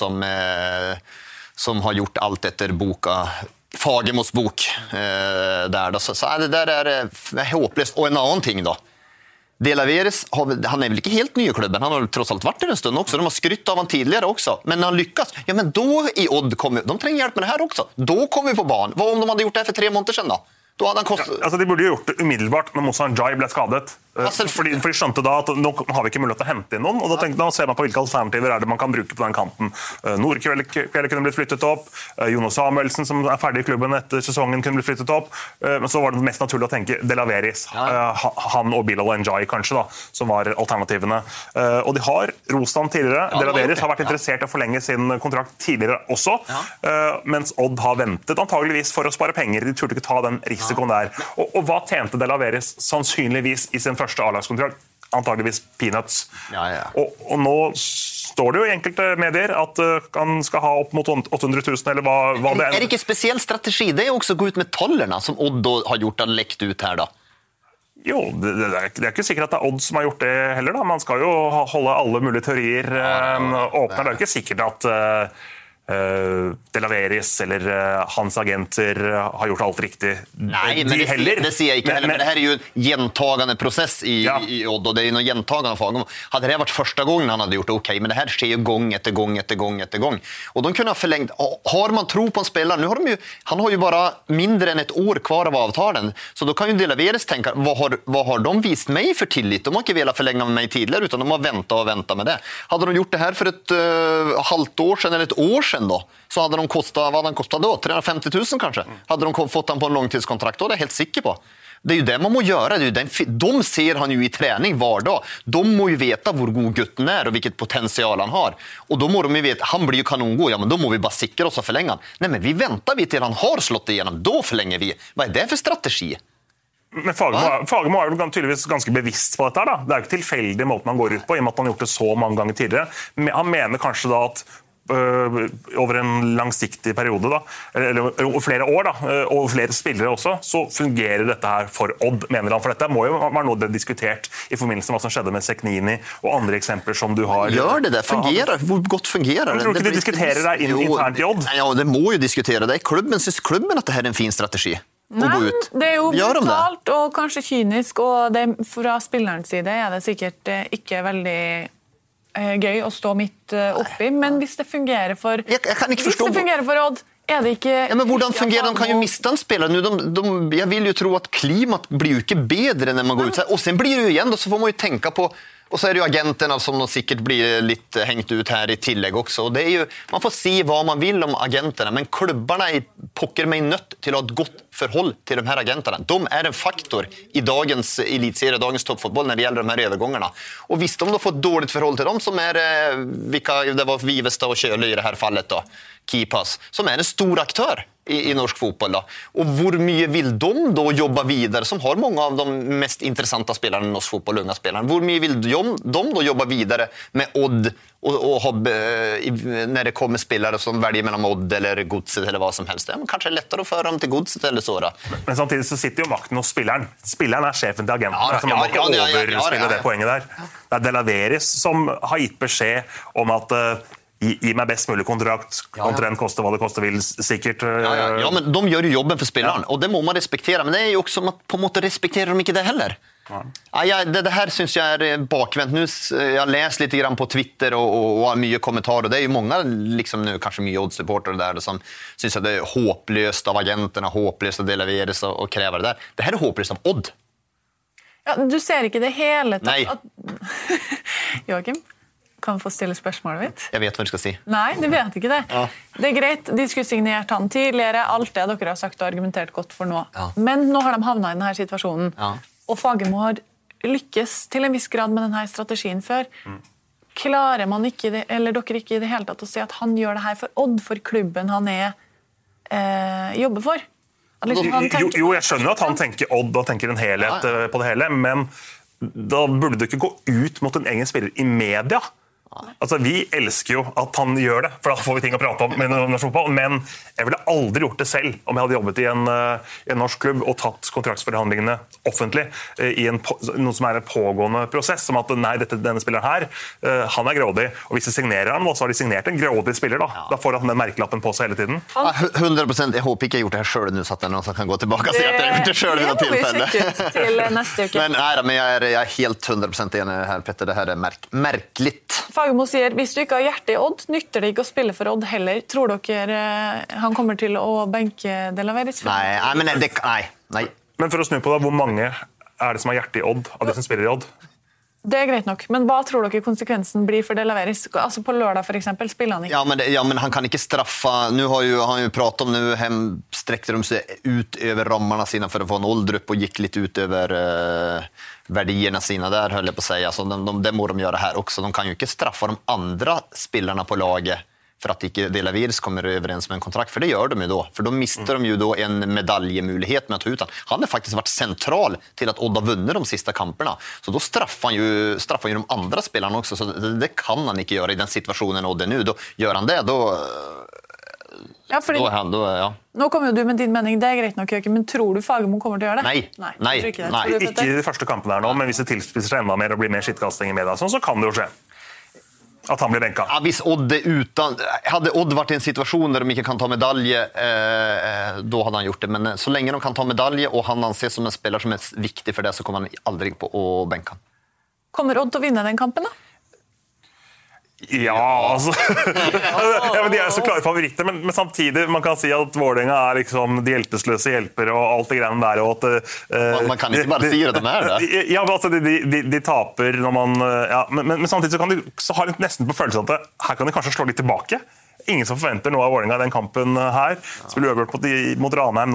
som har gjort allt efter boka Fagermos bok där då. Så det där är hopplöst. Och en annan ting då. Delaveres, han är väl inte helt ny i klubben. Han har trots allt varit där en stund också. De har skrytt av han tidigare också. Men när han lyckas, ja men då i Odd kommer de tränger hjälp med det här också. Då kommer vi på banan. Vad om de hade gjort det här för 3 måneder sedan då? Då hade han altså, de burde jo gjort det umiddelbart når Moussa Ndiaye ble skadet. Fordi de skjønte da at nå har vi ikke mulighet til å hente inn noen, og da ser man på hvilke alternativer det man kan bruke på den kanten. Nordkveld kunne blitt flyttet opp, Jonas Samuelsen som ferdig i klubben etter sesongen kunne blitt flyttet opp, men så var det mest naturlig å tenke Delaveres, han og Bilal Ndiaye kanskje da, som var alternativene. Og de har rost han tidligere, Delaveres har vært interessert i å forlenge sin kontrakt tidligere også, mens Odd har ventet antageligvis for å spare penger, de turte ikke ta den risikoen der. Og hva tjente Delaveres sannsynligvis i sin første A-lagskontrakt? Antageligvis peanuts. Og nå står det jo i enkelte medier at han skal ha opp mot 800 000, eller hva det Er det ikke spesiell strategi? Det også å gå ut med tollerna, som Odd har gjort og lekt ut her da. Jo, det er ikke sikkert at det Odd som har gjort det heller da. Man skal jo holde alle mulige teorier åpne. Det er ikke sikkert at Delaveres eller hans agenter har gjort alt riktig. Nej, men det ser jag inte heller. Men det här är ju en gentagande process i Odd, och det är ju någon gentagande Fagermo. Hade det varit första gången han hade gjort det okej, men det här sker ju gång efter gång. Och de kunde ha förlängt. Har man tro på en spelare, nu har han har ju bara mindre än ett år kvar av avtalen, så då kan ju Delaveres tänka, vad har de vist mig för tillit? De har inte velat förlänga med mig tidigare, utan de har väntat med det. Hade de gjort det här för ett halvt år sedan eller ett år sedan då, så hade de vad hade han kostat då? 350 000 kanske? Hade de fått han på en långtidskontrakt då? Det är jag helt sikker på. Det är ju det man må göra. Det är de ser han ju i träning var dag. De må ju veta hvor god gutten är och vilket potential han har. Och då må de ju veta, han blir ju kanongod, ja men då må vi bara sikra oss och förlänga. Nej men vi väntar till han har slått igenom, då förlänger vi. Vad är det för strategi? Men Fagermo er jo tydeligvis ganske bevisst på dette her da. Det er jo ikke tilfeldig måten han går ut på, i og med at han har gjort det så mange ganger tidligere. Men han mener kanskje da at over en langsiktig periode da, eller flere år da, og flere spillere også, så fungerer dette her for Odd, mener han. For dette må jo være noe det er diskutert i forbindelse med hva som skjedde med Segnini og andre eksempler som du har. Gjør det? Fungerer? Hvor godt fungerer det? Tror du ikke de diskuterer det internt i Odd? Ja, det må jo diskutere det. Synes klubben at det her er en fin strategi? Nei, det er jo brutalt og kanskje kynisk, og det, fra spillerens side er det sikkert ikke veldig gøy å stå midt oppi, men hvis det fungerer for, hvis det fungerer for Odd, Er det ikke... Ja, men hvordan fungerer de? Kan ju mista en spelare nu. Jag vill ju tro att klimat blir ju inte bättre när man går ut. Och sen blir det ju igen då, så får man ju tänka på. Och så är det ju agenterna som de säkert blir lite hängt ut här i tillägg också. Och det är ju, man får se vad man vill om agenterna. Men klubbarna pockar mig nött till att ha ett gott förhåll till de här agenterna. De är en faktor i dagens elitserie, dagens toppfotboll när det gäller de här övergångarna. Och visst, om de får ett dåligt förhåll till dem som är, vilka, det var Vivestad och Kjøle i det här fallet då, Keepass, som är en stor aktör i norsk fotboll då. Och hur mycket vill de då jobba vidare, som har många av de mest intressanta spelarna i norsk fotboll, unga spelarna. Hur mycket vill de då jobba vidare med Odd och när det kommer spelare som väljer mellan Odd eller Godset eller vad som helst. Ja, men kanske är det lättare att föra dem till Godset eller så då. Men samtidigt så sitter ju makten hos spilleren. Spilleren är chefen till agenten. Man må ikke overspille det poenget der. Det är De La Veris som har gitt beskjed om att Gi meg best mulig kontrakt, kontrakt koster vad det koster vill säkert. Ja, men de gör ju jobben för spelaren och det må man respektera, men det är ju också att på något sätt respekterar de inte det heller. Det här syns jag är bakvänt. Nu jag läst lite grann på Twitter och har mycket kommentarer. Det är ju många liksom nu kanske mycket oddsupportrar där som syns att det är hopplöst av agenterna, hopplöst av De La Veris och kräver det där. Det här är hopplöst av Odd. Ja, du ser inte det hela. Nej. Joakim? Kan få stille spørsmålet mitt? Jeg vet hva du skal si. Nei, du vet ikke det. Ja. Det er greit, de skulle signert han tidligere, alt det dere har sagt og argumentert godt for nå. Ja. Men nå har de havnet i denne situasjonen, og Fagermo har lykkes til en viss grad med denne strategien før. Klarer man ikke det, eller dere ikke i det hele tatt å se at han gjør det her for Odd, for klubben han jobber for? Jo, jeg skjønner at han tenker Odd og tenker en helhet på det hele, men da burde du ikke gå ut mot en egen spiller i media. Altså, vi elsker jo at han gjør det, for da får vi ting å prate om med norsk fotball, men jeg ville aldri gjort det selv om jeg hadde jobbet i en norsk klubb og tatt kontraktsforhandlingene offentlig i noe som en pågående prosess, som at nei, denne spilleren her, han grådig, og hvis de signerer han, så har de signert en grådig spiller da. Da får han den merkelappen på seg hele tiden. 100%, jeg håper ikke jeg har gjort det her selv nu, så at det er noen som kan gå tilbake og si at jeg har gjort det selv ved noe tilfelle. Det må vi sjekke ut til neste uke. Men jeg er helt 100% enig her, Petter, det her er merkligt. Fagermo sier, hvis du ikke har hjerte i Odd, nytter det ikke å spille for Odd heller. Tror dere han kommer til å benke De La Veris? Nei. Men for å snu på det, hvor mange er det som har hjerte i Odd, av de som spiller i Odd? Det er greit nok, men hva tror dere konsekvensen blir for De La Veris? Altså på lørdag for eksempel, spiller han ikke. Ja, men han kan ikke straffa. Nu har han ju pratat om nu, sträckte de sig ut över ramarna sina för att få en ålderupp och gick lite ut över värdierna sina där, höll jag på att säga. Så det må de göra här också. De kan ju inte straffa de andra spelarna på laget för att inte De La Veris kommer överens med en kontrakt, för det gör de ju då. För då mister de ju då en medaljemöjlighet med att ta ut han. Han har faktiskt varit central till att Odd har vunnit de sista kamperna. Så då straffar han ju de andra spelarna också. Så det kan han inte göra i den situationen Odd är nu. Då gör han det, då... Ja, fordi Nå kommer jo du med din mening, det er greit nok, Jøken, men tror du Fagermo kommer til å gjøre det? Nei. Ikke i de første kampene her nå, men hvis det tilspisser seg enda mer og blir mer skittkasting i media, så kan det jo skje. At han blir benka. Ja, hvis Odd hadde Odd vært i en situasjon der de ikke kan ta medalje, då hadde han gjort det. Men så lenge de kan ta medalje, og han anses som en spiller som er viktig for det, så kommer han aldri på å benke han. Kommer Odd til å vinne den kampen da? Ja, altså ja, men de er så klare favoritter, men samtidig man kan si at Vålerenga er liksom de hjelpeløse hjelpere og alt det greiene der og at, man kan ikke bare si at de er det. Ja, men altså de taper når man men samtidig så har de nesten på følelsen at her kan de kanskje slå litt tilbake. Ingen som forventer noe av Vålerenga i den kampen her. Spiller uavgjort mot Ranheim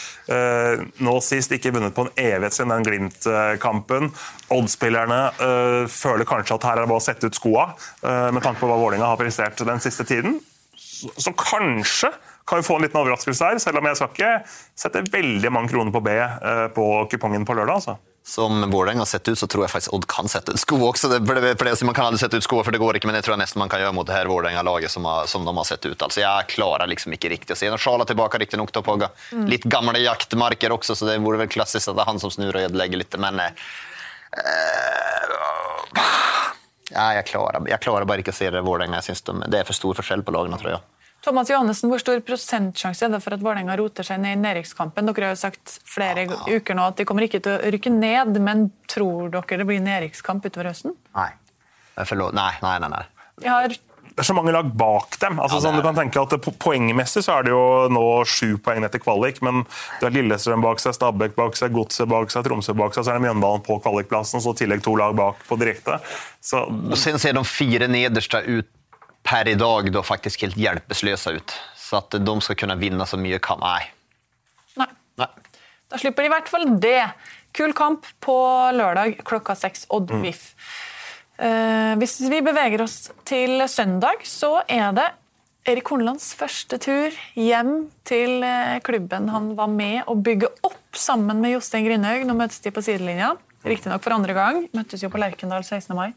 nå sist, ikke vunnet på en evighet siden den Glimt-kampen. Odd-spillerne føler kanskje at her er det bare å sette ut skoa, med tanke på hva Vålerenga har prestert den siste tiden. Så kanskje kan vi få en liten overraskelse her, selv om jeg skal ikke sette veldig mange kroner på B på kupongen på lørdag, altså. Som Vålerenga har sett ut, så tror jeg faktisk Odd kan sette ut sko også. Man kan aldri sette ut sko, for det går ikke, men det tror jeg nesten man kan gjøre mot det her Vålerenga-laget som de har sett ut. Altså, jeg klarer liksom ikke riktig å se. De sjaler tilbake riktig nok til å pågå. Litt gamle jaktmarker også, så det vore vel klassisk at det er han som snur og ødelegger litt, men jeg klarer bare ikke å se det Vålerenga. Jeg synes det er for stor forskjell på lagene, tror jeg. Thomas Johannessen, hvor stor prosentsjanse er det for at Vålerenga roter seg ned i nedrykkskampen? Dere har jo sagt flere uker nå at de kommer ikke til å rykke ned, men tror dere det blir nedrykkskamp utover høsten? Nei. Nei. Jeg har det så mange lag bak dem. Altså, sånn, du kan tenke at poengmessig så det jo nå 7 poeng etter kvalik, men du har Lillestrøm bak seg, Stabæk bak seg, Godset bak seg, Tromsø bak seg, så det Mjøndalen på kvalikplassen, og så tillegg 2 lag bak på direkte. Så... Og sen ser de 4 nederste ut per i dag då faktisk helt hjelpeløse ut. Så at de skal kunne vinne så mye kan. Nei. Da slipper de i hvert fall det. Kul kamp på lørdag klokka 6, Odd VIF. Hvis vi beveger oss til søndag, så det Erik Hornelands første tur hjem til klubben. Han var med å bygge opp sammen med Jostein Grindhaug. Nå møtes de på sidelinja. Riktig nok for andre gang. Møttes jo på Lerkendal 16. mai.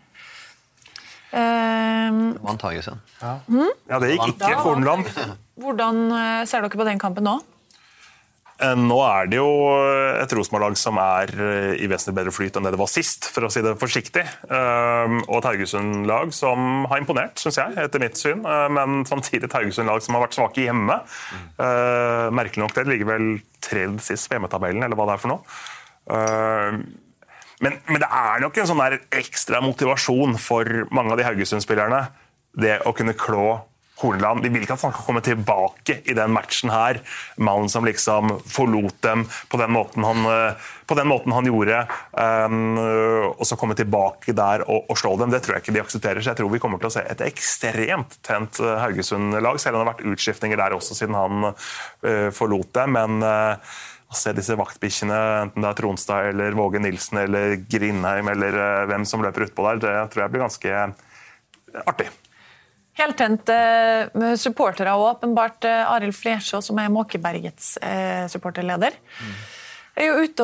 Vant Haugesund. Ja, det gikk ikke Horneland. Hvordan ser dere på den kampen nå? Nå det jo et Rosenborg-lag som i vesentlig bedre flyt enn det var sist, for å si det forsiktig. Og et Haugesund-lag som har imponert, synes jeg, etter mitt syn. Men samtidig et Haugesund-lag som har vært svake hjemme. Merkelig nok, det ligger vel 3. sist på hjemmetabellen, eller hva det for noe. Men det nok en sånn der ekstra motivasjon for mange av de Haugesund-spillerne, det å kunne klå Horneland. De vil ikke at han kan komme tilbake i den matchen her. Mannen som liksom forlot dem på den måten han gjorde, og så komme tilbake der og slå dem. Det tror jeg ikke de aksepterer. Så jeg tror vi kommer til å se et ekstremt tent Haugesund-lag, selv om det har vært utskiftninger der også siden han forlot dem. Men å se disse vaktbikkjene, enten det Tronstad eller Våge Nilsen eller Grindheim eller hvem som løper utpå der, det tror jeg blir ganske artig. Heltente supportere og åpenbart Arild Flesjå, som Måkebergets supporterleder. Jo ute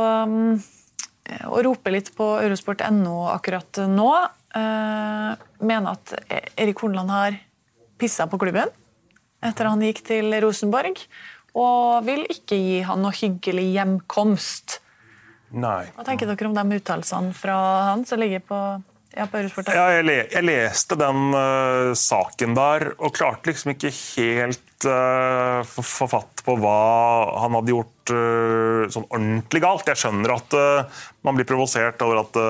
og roper litt på Eurosport.no akkurat nå. Mener at Erik Horneland har pisset på klubben etter han gikk til Rosenborg, og vil ikke gi han noe hyggelig hjemkomst. Nei. Hva tenker dere om de uttalelsene fra han som ligger på Eurosport? Ja, jeg leste den saken der, og klarte liksom ikke helt få fatt på hva han hadde gjort sånn ordentlig galt. Jeg skjønner at man blir provosert over at...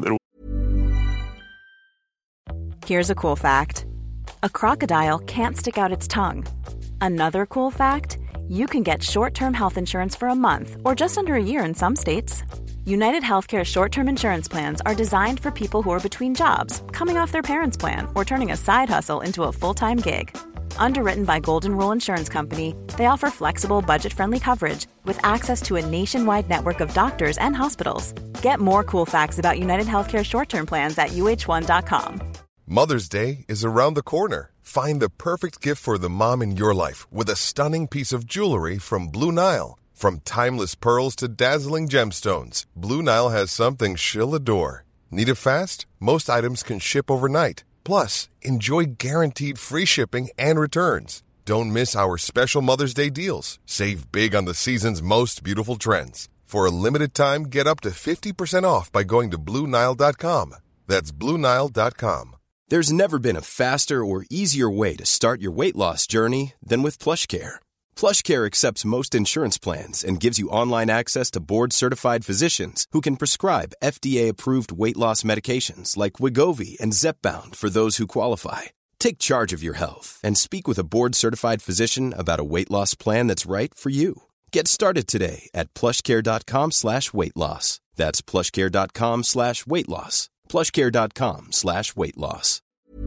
Here's a cool fact. A crocodile can't stick out its tongue. Another cool fact, you can get short-term health insurance for a month or just under a year in some states. United Healthcare short-term insurance plans are designed for people who are between jobs, coming off their parents' plan, or turning a side hustle into a full-time gig. Underwritten by Golden Rule Insurance Company, they offer flexible, budget-friendly coverage with access to a nationwide network of doctors and hospitals. Get more cool facts about United Healthcare short-term plans at uh1.com. Mother's Day is around the corner. Find the perfect gift for the mom in your life with a stunning piece of jewelry from Blue Nile. From timeless pearls to dazzling gemstones, Blue Nile has something she'll adore. Need it fast? Most items can ship overnight. Plus, enjoy guaranteed free shipping and returns. Don't miss our special Mother's Day deals. Save big on the season's most beautiful trends. For a limited time, get up to 50% off by going to BlueNile.com. That's BlueNile.com. There's never been a faster or easier way to start your weight loss journey than with PlushCare. PlushCare accepts most insurance plans and gives you online access to board-certified physicians who can prescribe FDA-approved weight loss medications like Wegovy and Zepbound for those who qualify. Take charge of your health and speak with a board-certified physician about a weight loss plan that's right for you. Get started today at plushcare.com/weightloss. That's plushcare.com/weightloss. plushcare.com/weightloss.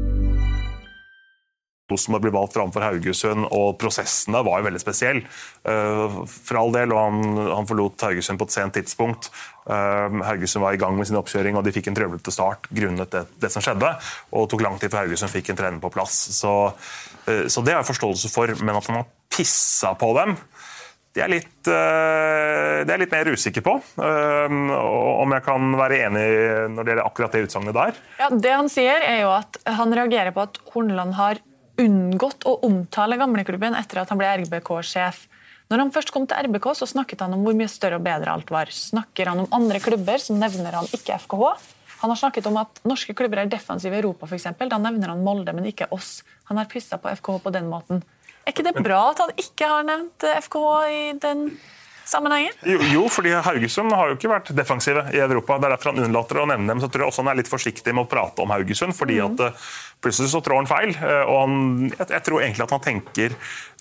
Rosenborg ble valgt framfor Haugesund, og prosessene var jo veldig spesiell. For all del, og han forlot Haugesund på et sent tidspunkt. Haugesund var i gang med sin oppkjøring, og de fikk en trøblete start grunnet det som skjedde, og tok lang tid for Haugesund fikk en trener på plass. Så det har jeg forståelse for, men at han har pisset på dem, det er litt mer usikker på, om jeg kan være enig når det gjelder akkurat det utsagnet der. Ja, det han sier jo at han reagerer på at Horneland har unngått å omtale gamleklubben etter at han ble RBK-sjef. Når han først kom til RBK, så snakket han om hvor mye større og bedre alt var. Snakker han om andre klubber, så nevner han ikke FKH. Han har snakket om at norske klubber defensive i Europa, for eksempel. Da nevner han Molde, men ikke oss. Han har pisset på FKH på den måten. Ikke det bra at han ikke har nevnt FKH i den sammenhengen? Jo, fordi Haugesund har jo ikke vært defensive i Europa. Det derfor han unnlater å nevne dem. Så tror jeg også han litt forsiktig med å prate om Haugesund, fordi at plutselig så trår han feil. Og jeg tror egentlig at han tenker,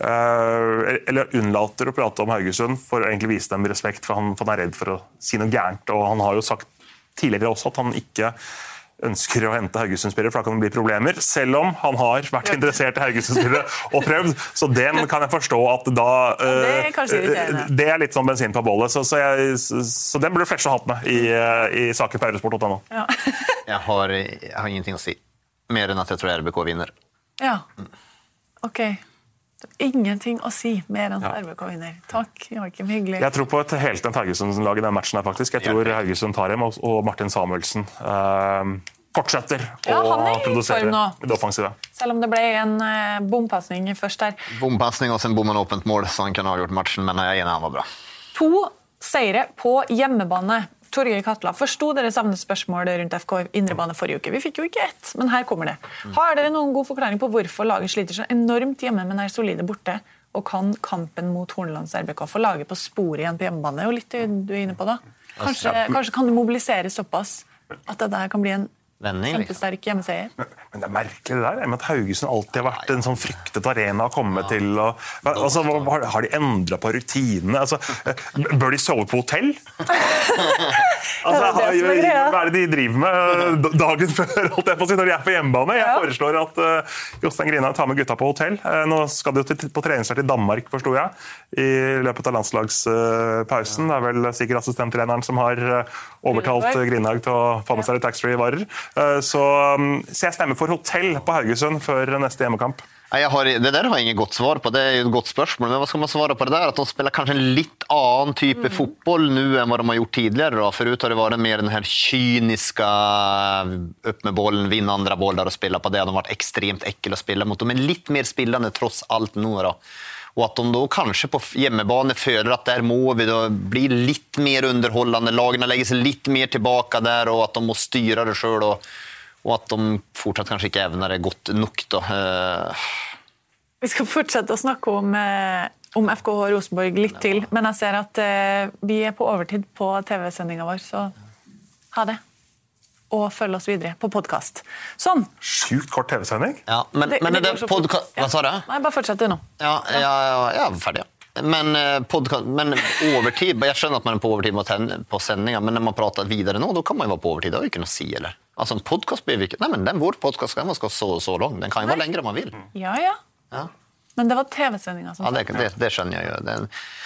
eller unnlater å prate om Haugesund for å egentlig vise dem respekt, for han er redd for å si noe gærent. Og han har jo sagt tidligere også at han ikke ønsker å hente Haugesund-spillere, for da kan det bli problemer, selv om han har vært interessert i Haugesund-spillere og prøvd, så den kan jeg forstå at da det litt sånn bensin på bålet, så den burde flesje hatt med i saken på Eurosport.no. Ja. Jeg har ingenting å si, mer enn at jeg tror RBK vinner. Ja, ok. Ingenting å si mer enn RBK vinner. Takk, Joakim, hyggelig. Jeg tror på et heltent Haugesund-lag i den matchen her, faktisk. Jeg tror Haugesund tar hjem, og Martin Samuelsen fortsetter å produsere det offensive. Selv om det ble en bompassning først der. Bompassning og sen bommen åpent mål, så han kan ha gjort matchen, men jeg er enig, han var bra. 2 seire på hjemmebane. Torgeir Katla, forsto dere savnespørsmålet rundt FK Indrebane forrige uke? Vi fikk jo ikke ett, men her kommer det. Har dere noen god forklaring på hvorfor laget sliter så enormt hjemme, men er solide borte? Og kan kampen mot Hornelands RBK få laget på sporet igjen på hjemmebane? Det er jo litt du er inne på da. Kanskje kan du mobilisere såpass at det der kan bli en kjempesterk hjemmeseier? Men det er merkelig det der, med at Haugesund alltid har vært en sånn fryktet arena å komme til. Altså, har de endret på rutinene? Altså, bør de sove på hotell? Altså, hva er det de driver med dagen før, holdt jeg på å si, når de er på hjemmebane? Jeg foreslår at Jostein Grinhaug tar med gutta på hotell. Nå skal de jo på treningsstart i Danmark, forstod jeg, i løpet av landslagspausen. Det er vel sikkert assistenttreneren som har overtalt Grinhaug til å få med seg litt tax-free-varer. Så jeg stemmer for hotell på Haugesund før neste hjemmekamp. Det der har jeg ingen godt svar på, det er jo et godt spørsmål, men hva skal man svare på det der? At de spiller kanskje en litt annen type fotboll nu enn hva de har gjort tidligere da. Förut har det vært mer den her kyniska upp med bollen, vinna andra bollar og spille på det. De har vært ekstremt ekkel å spille mot. De er litt mer spillende trots alt nå da. Og at de da kanskje på hjemmebane føler at der må vi da bli litt mer underholdende, lagene legger seg litt mer tilbake der, og at de må styre det selv, og at de fortsatt kanskje ikke evner det godt nok da. Vi skal fortsette å snakke om FKH Rosenborg litt til, men jeg ser at vi er på overtid på TV-sendingen vår, så ha det. Og følg oss videre på podcast. Sånn. Sjukt kort TV-sending. Ja, men det podcast... Hva sa du? Nei, bare fortsett du nå. Ja, ferdig. Men overtid, jeg skjønner at man er på overtid på sendingen, men når man prater videre nå, da kan man jo være på overtid, det har jo ikke noe å si, eller? Altså en podcast blir vi ikke... Nei, men vår podcast kan være så lang, den kan jo være lengre om man vil. Ja. Men det var TV-sendingen som... Ja, det skjønner jeg jo.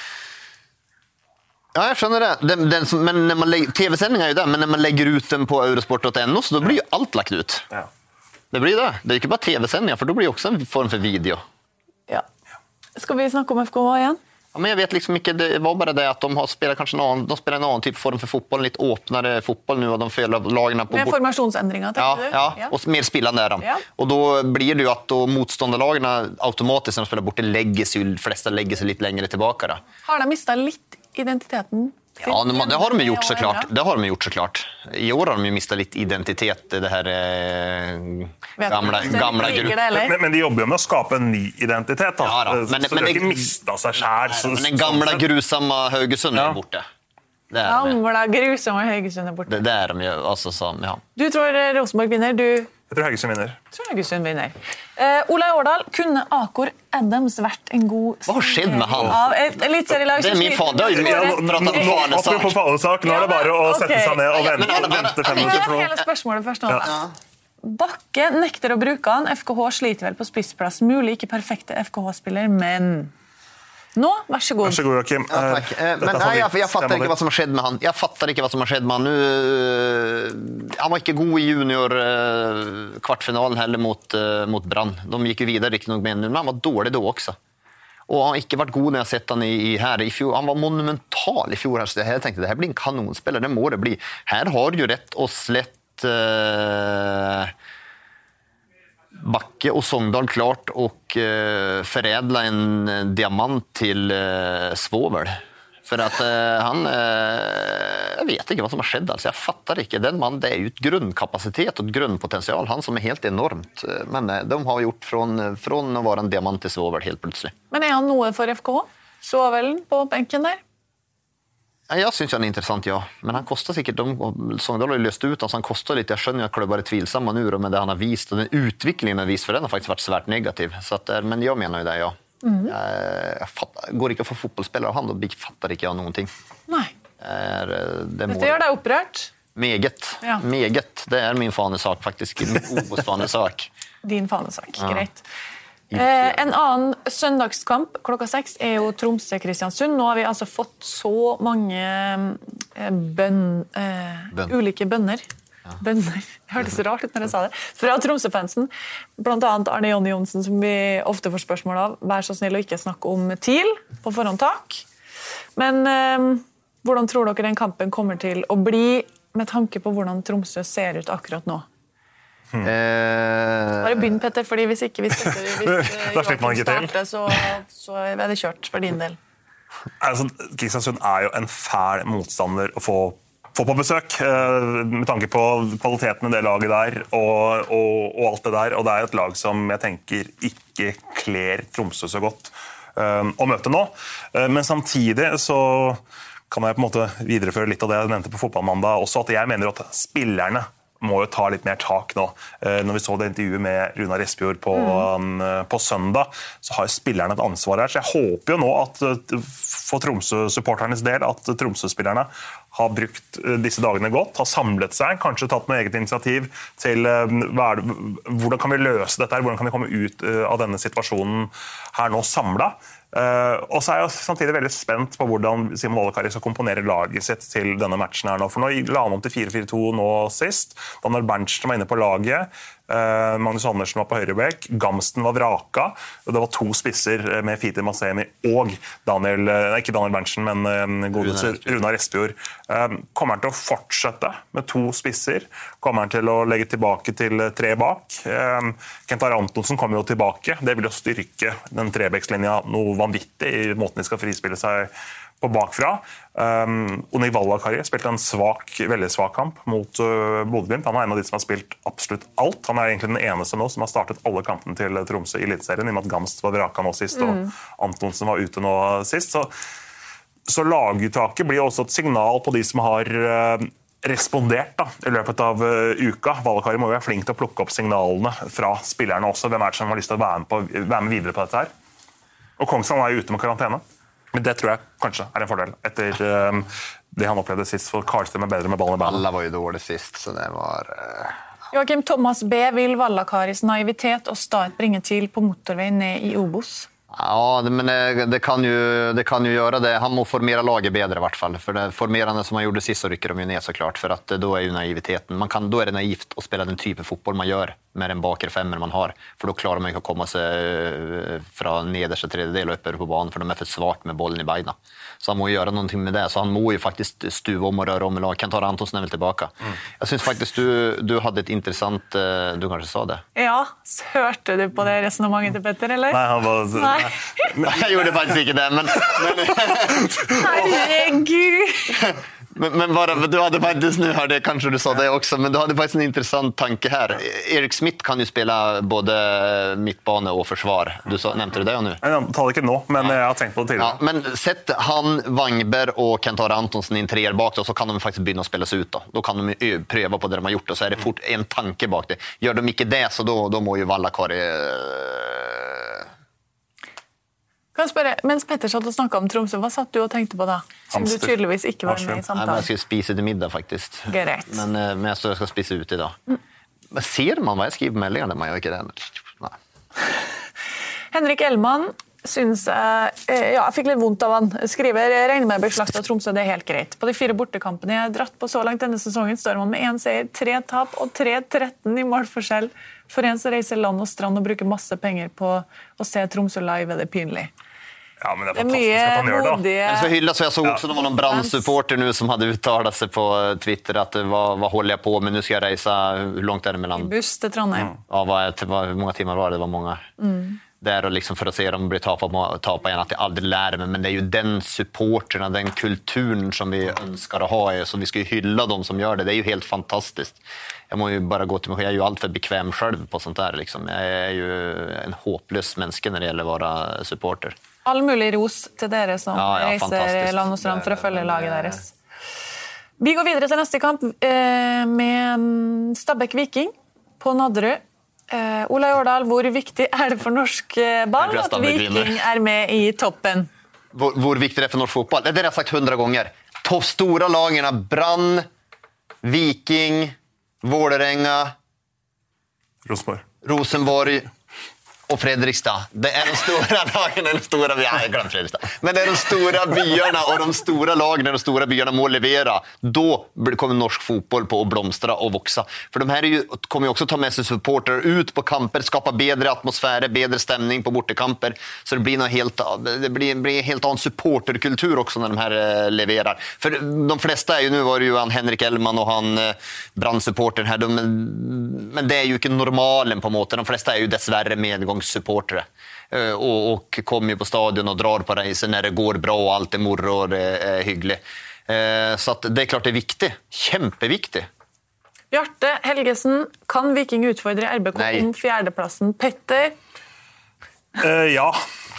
Ja, jeg skjønner det. Men TV-sendingen er jo det, men når man legger ut den på Eurosport.no, så da blir jo alt lagt ut. Ja. Det blir det. Det er ikke bare TV-sendingen, for da blir det også en form for video. Ja. Skal vi snakke om FKH igjen? Ja, men jeg vet liksom ikke, det var bare det at de spiller kanskje de spiller en annen type form for fotboll, litt åpnere fotboll nu, og de føler lagene på... Med formasjonsendringer, tenker du? Ja, og mer spillende er de. Ja. Og da blir det jo at motstånderlagene automatisk når de spiller borte, de fleste legger seg litt lengre tilbake. Da. Har de mistet litt identiteten? Ja, det har de gjort så klart. Det har de gjort så klart. I år har de jo mistet litt identitet, det her gamla gruppen. Men de jobber jo med å skape en ny identitet, da. Ja, så de har ikke mistet seg selv. Men den gamla grusomme Haugesund er borte. Gamla grusomme Haugesund er borte. Det er de jo, altså sånn, ja. Du tror Rosenborg vinner, Jeg tror Haugesund vinner. Ola Årdal, kunne Akor Adams vært en god... Hva har skjedd med han? Det er min faen, det har jo pratet om fanesak. Apropos fanesak, nå er det bare å sette seg ned og vente 5 minutter for noe. Hele spørsmålet først nå. Bakke nekter å bruke han. FKH sliter vel på spissplass. Mulig ikke perfekte FKH-spiller, men... Nå, vær så god. Vær så god, Joakim. Ja, takk. Men nei, jeg fatter ikke hva som har skjedd med han. Han var ikke god i junior kvartfinalen heller mot Brann. De gikk jo videre, ikke noe med, men han var dårlig da også. Og han har ikke vært god når jeg har sett han her i fjor. Han var monumental i fjor. Så jeg tenkte, det her blir en kanonspiller, det må det bli. Her har du jo rett og slett... Bakke og Sogndal klart och förädla en diamant till svovel. För att han jag vet ikke hva som har skjedd, altså jeg fattar ikke. Den mannen, det er jo et grunnkapasitet og et grunnpotensial, han som er helt enormt. Men de har gjort från å være en diamant til svovel helt plutselig. Men er han noe for FKH? Svovelen på benken der? Jag syns han är intressant, ja. Men han kostar säkert, Sogndal har ju löst ut, så han kostar lite. Jag skönner ju att klubbar är tvilsamma nu, men det han har visat, och den utvecklingen han har visat, för den har faktiskt varit svärt negativ. Så att, men jag menar ju det, ja. Går ikke for fotballspillere av han, da fatter ikke jeg noen ting. Nei. Det gjør deg opprørt? Meget. Ja. Meget. Det min fanesak, faktisk. Min Obos-fanesak. Din fanesak, greit. En annen søndagskamp klokka 6 jo Tromsø-Kristiansund. Nå har vi altså fått så mange ulike bønner. Bønner. Det hørtes rart ut når jeg sa det. Fra Tromsø-fansen, blant annet Arne Jonny Johnsen, som vi ofte får spørsmål av. Vær så snill å ikke snakke om TIL på forhånd, takk. Men hvordan tror dere den kampen kommer til å bli med tanke på hvordan Tromsø ser ut akkurat nå? Bare begynn, Petter, fordi hvis ikke vi starter, så det kjørt for din del. Altså, Kristiansund jo en fæl motstander å få på besøk, med tanke på kvaliteten i det laget der, og alt det der. Og det et lag som jeg tenker ikke kler Tromsø så godt å møte nå. Men samtidig så kan jeg på en måte videreføre litt av det jeg nevnte på fotballmandag også, at jeg mener at spillerne må jo ta litt mer tak nå. Når vi så det intervjuet med Runar Espejord på søndag, så har spillerne et ansvar her. Så jeg håper jo nå at for Tromsø-supporternes del, at Tromsø-spillerne har brukt disse dagene godt, har samlet seg, kanskje tatt noe eget initiativ til hvordan kan vi løse dette her, hvordan kan vi komme ut av denne situasjonen her nå samlet. Og så jeg samtidig veldig spent på hvordan Simon Valakari skal komponere laget sitt til denne matchen her nå. For nå la han om til 4-4-2 nå sist. Daniel Berntsen var inne på laget. Magnus Andersen var på høyrebekk. Gamsten var vraka. Og det var 2 spisser med Fiti Masemi og ikke Daniel Berntsen, men Runar Espejord. Kommer han til å fortsette med 2 spisser? Kommer han til å legge tilbake til 3 bak? Kentar Antonsen kommer jo tilbake. Det vil jo styrke den trebekslinja noe vanvittig i måten de skal frispille seg på bakfra. Onik Valakari spilte en veldig svak kamp mot Bodø-Glimt. Han en av de som har spilt absolutt alt. Han egentlig den eneste nå som har startet alle kampene til Tromsø i Eliteserien, i og med at Gamst var vraka nå sist, og Antonsen var ute nå sist. Så laguttaket blir også et signal på de som har respondert i løpet av uka. Valakari må jo være flink til å plukke opp signalene fra spillerne også. Hvem det som har lyst til å være med videre på dette her? Og Kongsvang jo ute med karantene. Men det tror jeg kanskje en fordel etter det han opplevde sist, for Karlstrøm bedre med ballen i banen. Alla var jo dårlig sist, så det var... Joakim Thomas B. vil Vallakaris naivitet og start bringe til på motorveien ned i Obos. Ja, men det kan ju göra det. Han må formera laget bedre i hvert fall. For det formerande som han gjorde sist så rykker de jo ned så klart. For at då ju naiviteten. Då det naivt å spille den type fotboll man gjør med den bakre femmer man har. For då klarer man ikke å komme seg fra nederste tredjedel og oppover på banen. For de for svagt med bollen i beina. Så han må gjøre noe med det. Så han må jo faktisk stuve om og røre om i lag. Kentar Antonsen vel tilbake. Jeg synes faktisk du hadde et interessant... Du kanskje sa det? Ja, hørte du på det resonemanget til Petter, eller? Nei, han var... Nei, jeg gjorde faktisk ikke det, men... Herregud! Men bara, du hade faktiskt, nu hörde kanske du sa det också, men du hade faktiskt en intressant tanke här. Erik Smith kan ju spela både mittbane och försvar. Nämnde du det nu? Jeg tar det ikke nå, men jeg har tenkt på det tidligere. Ja, men sett han, Wangberg och Kentar Antonsen i en treer bak då, så kan de faktiskt börja spela sig ut då. Då kan de pröva på det de har gjort och så är det fort en tanke bak det. Gör de inte det så då må ju Vallakari... Kan jeg spørre, mens Petter satt og snakket om Tromsø, hva satt du og tenkte på da? Som du tydeligvis ikke var med i samtalen. Nei, jeg skal spise til middag faktisk. Greit. Men jeg skal spise ut i dag. Men ser man hva jeg skriver på meldingene? Man gjør ikke det. Nei. Henrik Elman synes jeg fikk litt vondt av han. Skriver, regner med beslagt av Tromsø, det helt greit. På de 4 bortekampene jeg har dratt på så langt denne sesongen, står man med 1 seier, 3 tap og 3-13 i målforskjell. For en som reiser land og strand og bruker masse penger på å se Tromsø live, det pinlig. Ja, men det fantastisk at han gjør det. Men så hyllas, så jeg så også det var noen brandsupporter nu som hadde uttalat sig på Twitter at vad håller jag på med, nu ska jag reise, hur långt det mellan? I buss til Trondheim. Ja, hur många timmar var det? Det var många. Där och liksom för att se dem bli tapa igen, att jag aldrig lär mig, men det är ju den supporterna, den kulturen som vi önskar att ha, så vi ska ju hylla dem som gör det. Det är ju helt fantastiskt. Jag må ju bara gå till mig, jag är ju allt för bekväm själv på sånt där liksom. Jag är ju en hopplös människa när det gäller att vara supporter. All mulig ros til dere som reiser fantastisk. land og strand for å følge laget deres. Vi går videre til neste kamp med Stabæk Viking på Nadderud. Ola Jordal, hvor viktig det for norsk ball at Viking med i toppen? Hvor viktig det for norsk fotball? Det har jeg sagt 100 ganger. Store lagene, Brann, Viking, Vålerenga, Rosenborg och Fredrikstad. Det de stora lagen, de stora men det de stora byarna och de stora lagen och de stora byarna må levera. Då kommer norsk fotboll på att blomstra och växa. För de här kommer ju också ta med sig supportrar ut på kamper, skapa bättre atmosfär, bättre stämning på bortekamper. Så det blir en helt annan supporterkultur också när de här levererar. För de flesta nu var det ju han Henrik Elman och han brandsupportern här, men det är ju inte normalen på måten. De flesta är ju dessvärre medgångssupportare och kommer ju på stadion och drar på reisen när det går bra och allt är morro och det är hyggligt. Så att det är klart det är viktigt. Kjempeviktig. Bjarte Helgesen, kan Viking utfordre RBK om fjerdeplassen? Petter? Ja.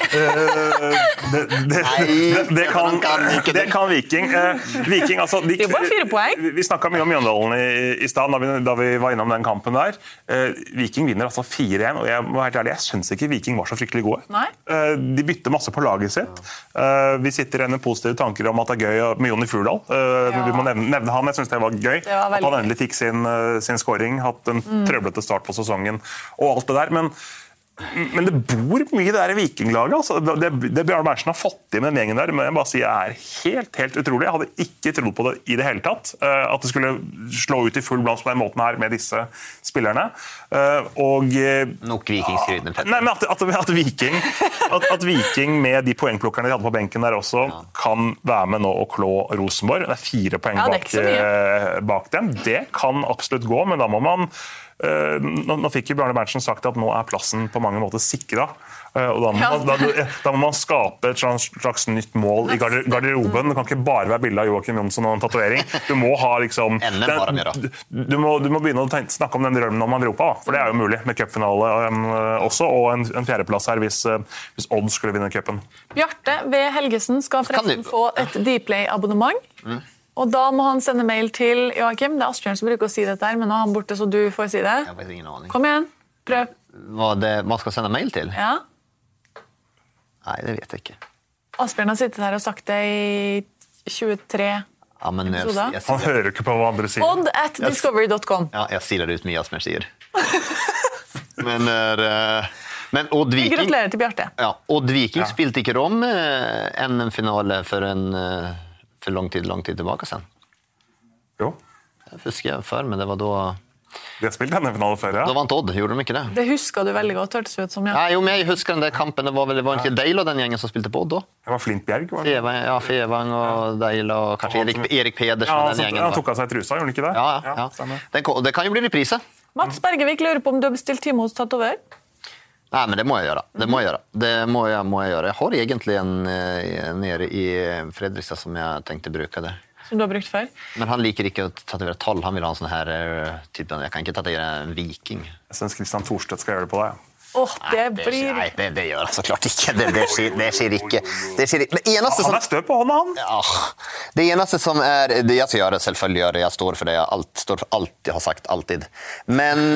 Det kan Viking. Viking altså, det er bare 4 poeng. Vi snakket mye om Mjøndalen i sted da vi var innom den kampen der. Viking vinner altså 4-1, og jeg må være helt ærlig, jeg synes ikke Viking var så fryktelig gode. Nei. De bytter masse på laget sitt. Vi sitter igjen med positive tanker om at det er gøy med Jonny Furdal. Vi må nevne han, jeg synes det var gøy. At han endelig fikk sin scoring, hatt en trøblete start på sesongen og alt det der, men det bor mye der i Vikinglaget. Altså. Det Bjarne Berntsen har fått i med den gjengen der, men jeg bare sier helt utrolig. Jeg hadde ikke trodd på det i det hele tatt. At det skulle slå ut i full blomst på den måten her med disse spillerne. Nok Viking-skrydende, Petter. Nei, men at Viking med de poengplukkerne de hadde på benken der også, kan være med nå og klå Rosenborg. Det 4 poeng bak dem. Det kan absolutt gå, men da må man nå fikk jo Bjarne Berntsen sagt at nå plassen på mange måter sikret, og da må man skape et slags nytt mål i garderoben. Det kan ikke bare være bildet av Joakim Jonsson og en tatovering. Du må ha liksom du må begynne å snakke om den drømmen om Europa, for det jo mulig med cupfinale også, og en fjerdeplass her hvis Odd skulle vinne cupen. Bjarte V. Helgesen skal forresten få et Dplay-abonnement. Og da må han sende mail til Joakim. Det Asbjørn som bruker å si dette her, men nå han borte, så du får si det. Jeg vet ingen aning. Kom igjen, prøv. Hva det man skal sende mail til? Ja. Nei, det vet jeg ikke. Asbjørn har sittet her og sagt det i 23 episoder. Han hører ikke på hva andre sier. Odd@discovery.com. Ja, jeg sier det ut mye Asbjørn sier. Men Odd Viking... Gratulerer til Bjarte. Ja, Odd Viking spilte ikke om en finale for lång tid tillbaka sen. Jo. Jag husker för, men det var då... De har spilt denne finalen før, ja. Då vant Odd, gjorde de ikke det? Det husker du veldig godt, hørtes ut som, ja. Jo, men jeg husker den der kampen, det var ikke Deila den gjengen som spilte på Odd då? Det var Flintbjerg, var det? Fevang og Deila og kanskje Erik Pedersen den gjengen. Han tok av seg trusa, gjorde han ikke det? Ja. Det kan jo bli reprise. Mats Bergevik lurer på om du har bestilt time hos tatover? Nej, men det må jeg gjøre. Det må jeg gjøre. Jeg har egentlig en nere i Fredrikstad som jeg tenkte bruke det. Som du har brukt før? Men han liker ikke å tatovere tall. Han vil ha en sånn her typen. Jeg kan ikke tatovere en viking. Jeg synes Kristian Thorstvedt skal gjøre det på deg. Det blir... Nei, det gjør han så klart ikke. Det skjer ikke. Han støv på hånda, han. Ja, det eneste som det jeg skal gjøre, selvfølgelig gjør det. Jeg står for det. Jeg står for alt jeg har sagt, alltid. Men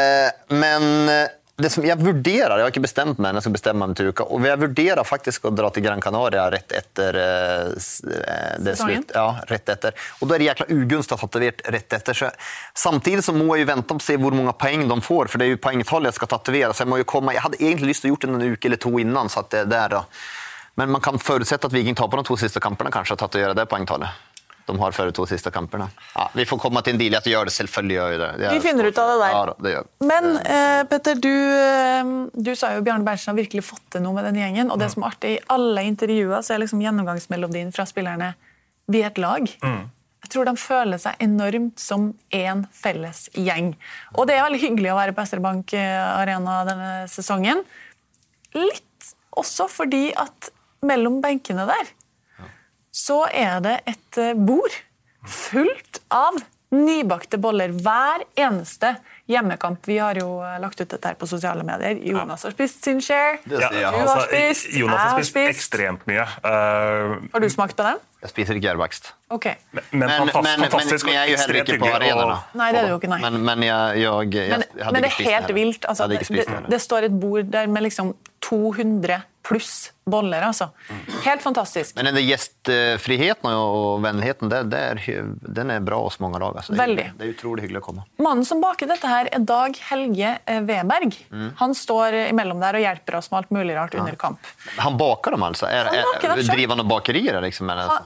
det som jeg vurderer, jeg har ikke bestemt meg, jeg skal bestemme meg til uka, og jeg vurderer faktisk å dra til Gran Canaria rett etter det slutt. Ja, rett etter. Og da det jækla ugunst å ha tatovert rett etter. Så, samtidig så må jeg jo vente og se hvor mange poeng de får, for det jo poengtall jeg skal tatovere, så jeg må jo komme, jeg hadde egentlig lyst til å gjort det en uke eller 2 innan, så at det der da. Men man kan forutsette at Viking tar på de 2 siste kampene, kanskje, å tatovere det poengtallet. De har før de 2 siste kampene. Ja, vi får komme til en deal at gjør det, selvfølgelig gjør det. Vi finner ut av det der. Ja, det gjør. Men Petter, du sa jo Bjarne Berntsen har virkelig fått til noe med den gjengen, og det som er artig, i alle intervjuer så liksom gjennomgangsmelodien fra spillerne vi et lag. Jeg tror de føler seg enormt som en felles gjeng. Og det veldig hyggelig å være på SR-Bank Arena denne sesongen. Litt også fordi at mellom benkene der så det et bord fullt av nybakte boller hver eneste hjemmekamp. Vi har jo lagt ut dette her på sosiale medier. Jonas har spist sin share. Du har spist. Jonas har spist ekstremt mye. Har du smakt på dem? Jeg spiser ikke gjærbakst. Okay. Men fantastisk. Men jeg er jo heller ikke på arenaene. Nei, det er det jo ikke, nei. Men det er helt vilt. Altså, det står et bord der med liksom 200 pluss boller, altså. Helt fantastisk. Men den gjestfriheten og vennligheten, den er bra hos mange lag. Altså. Veldig. Det er utrolig hyggelig å komme. Mannen som baker dette her er Dag Helge Weberg. Han står imellom der og hjelper oss med alt mulig rart under kamp. Han baker dem altså? Driver han noen bakerier? Liksom,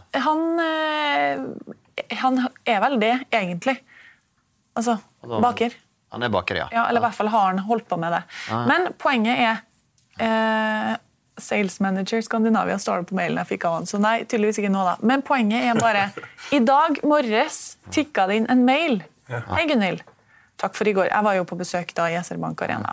han er vel det, egentlig. Altså, baker. Han er baker, ja. Ja, eller i hvert fall har han holdt på med det. Men poenget er Sales Manager Skandinavia står det på mailen jeg fikk av han, så nei, tydeligvis ikke nå da. Men poenget er bare, i dag morges tikket det inn en mail. Hei Gunnhild, takk for i går. Jeg var jo på besøk da i SR Bank Arena.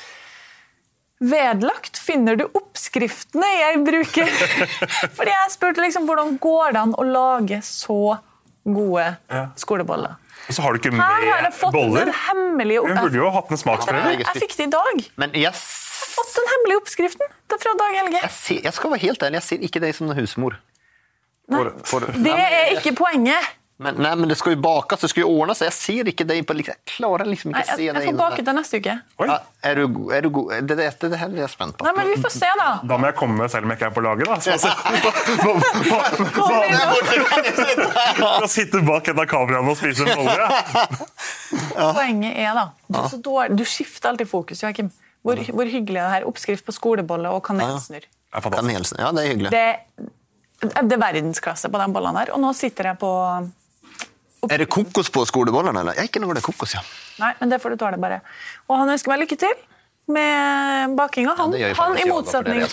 Vedlagt finner du oppskriftene jeg bruker. Fordi jeg spurte liksom, hvordan går det an å lage så gode skoleboller? Og så har du ikke med boller. Her har jeg fått den hemmelige Hun burde jo ha hatt en smaksprøve. Jeg fikk det i dag. Men jeg fått den hemmelige oppskriften. Det er fra Dag Helge. Jeg skal være helt ærlig, jeg ser ikke deg som noen husmor. Nei, det er ikke poenget. Men det skal jo bakes, det skal jo ordne seg. Jeg ser ikke deg på... Jeg klarer liksom ikke å se deg. Jeg får baket det neste uke. Ja, er du god? Det her er jeg spent på. Nei, men vi får se da. Da må jeg komme selv om jeg ikke er på laget da. Så sitter bak en av kameraene og spiser en bolle. Poenget er da, du skifter alltid fokus, Joachim. Hvor hyggelig er det her? Oppskrift på skolebolle og kanelsnurr. Kanelsnurr, ja, det er hyggelig. Det er verdensklasse på den bollen her, og nå sitter jeg på... Er det kokos på skolebollen, eller? Jeg er ikke noe det kokos, ja. Nei, men det får du ta det bare. Og han ønsker meg lykke til med bakinga. Han i motsetning...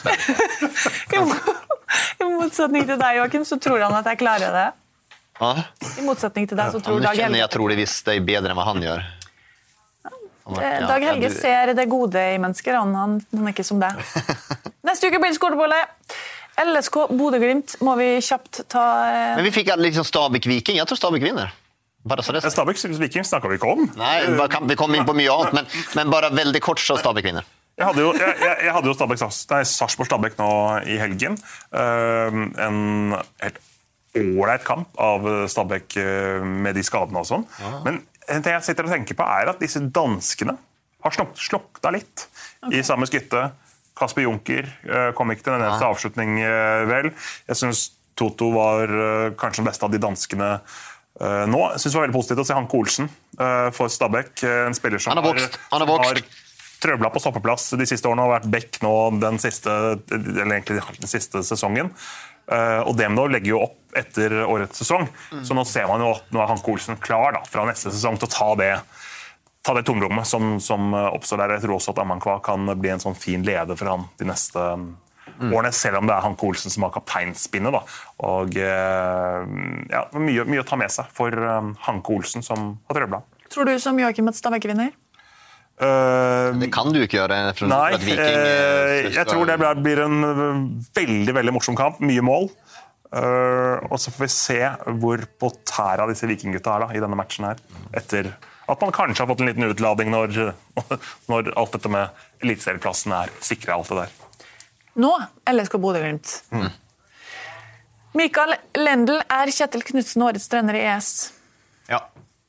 I motsetning til deg, Joachim, så tror han at jeg klarer det. I motsetning til deg, så tror Dag Helge... Jeg tror det visst er bedre enn hva han gjør. Dag Helge ser det gode i mennesker, han er ikke som det. Neste uke blir det skolebolle. LSK Bodø/Glimt må vi kjapt ta... Men vi fikk liksom Stabæk-Viking. Jeg tror Stabæk vinner. Stabæk-Viking snakker vi ikke om. Nei, vi kom inn på mye annet, men bare veldig kort så Stabæk vinner. Jeg hadde jo Sarpsborg-Stabæk nå i helgen. En helt ålreit kamp av Stabæk med de skadene og sånn. Men det jeg sitter og tenker på er at disse danskene har slukta litt i samme skytte. Kasper Junker kom ikke til den eneste avslutning vel. Jeg synes Toto var kanskje den beste av de danskene nå. Jeg synes det var veldig positivt å se Hanke Olsen for Stabæk. En spiller som har trøblet på stoppeplass de siste årene og vært back nå den siste sesongen. Og Demno legger jo opp etter årets sesong. Så nå ser man jo at nå er Hanke Olsen klar da, fra neste sesong til å ta det tomrommet som oppstår der. Jeg tror også at Amankwa kan bli en sånn fin leder for han de neste årene, selv om det er Hanke Olsen som har kapteinspinnet. Da. Og mye å ta med seg for Hanke Olsen som har trøblet. Tror du som Joachim at Stabæk vinner? Det kan du ikke gjøre. Nei, jeg tror det blir en veldig, veldig morsom kamp. Mye mål. Og så får vi se hvor på tæra disse vikinggutta er da, i denne matchen her. Etter at man kanskje har fått en liten utlading når alt dette med eliteserieplassen er sikret, alt det der. Nå, LSK Bodø/Glimt. Mikael Lendl er Kjetil Knutsen årets trener i ES. Ja.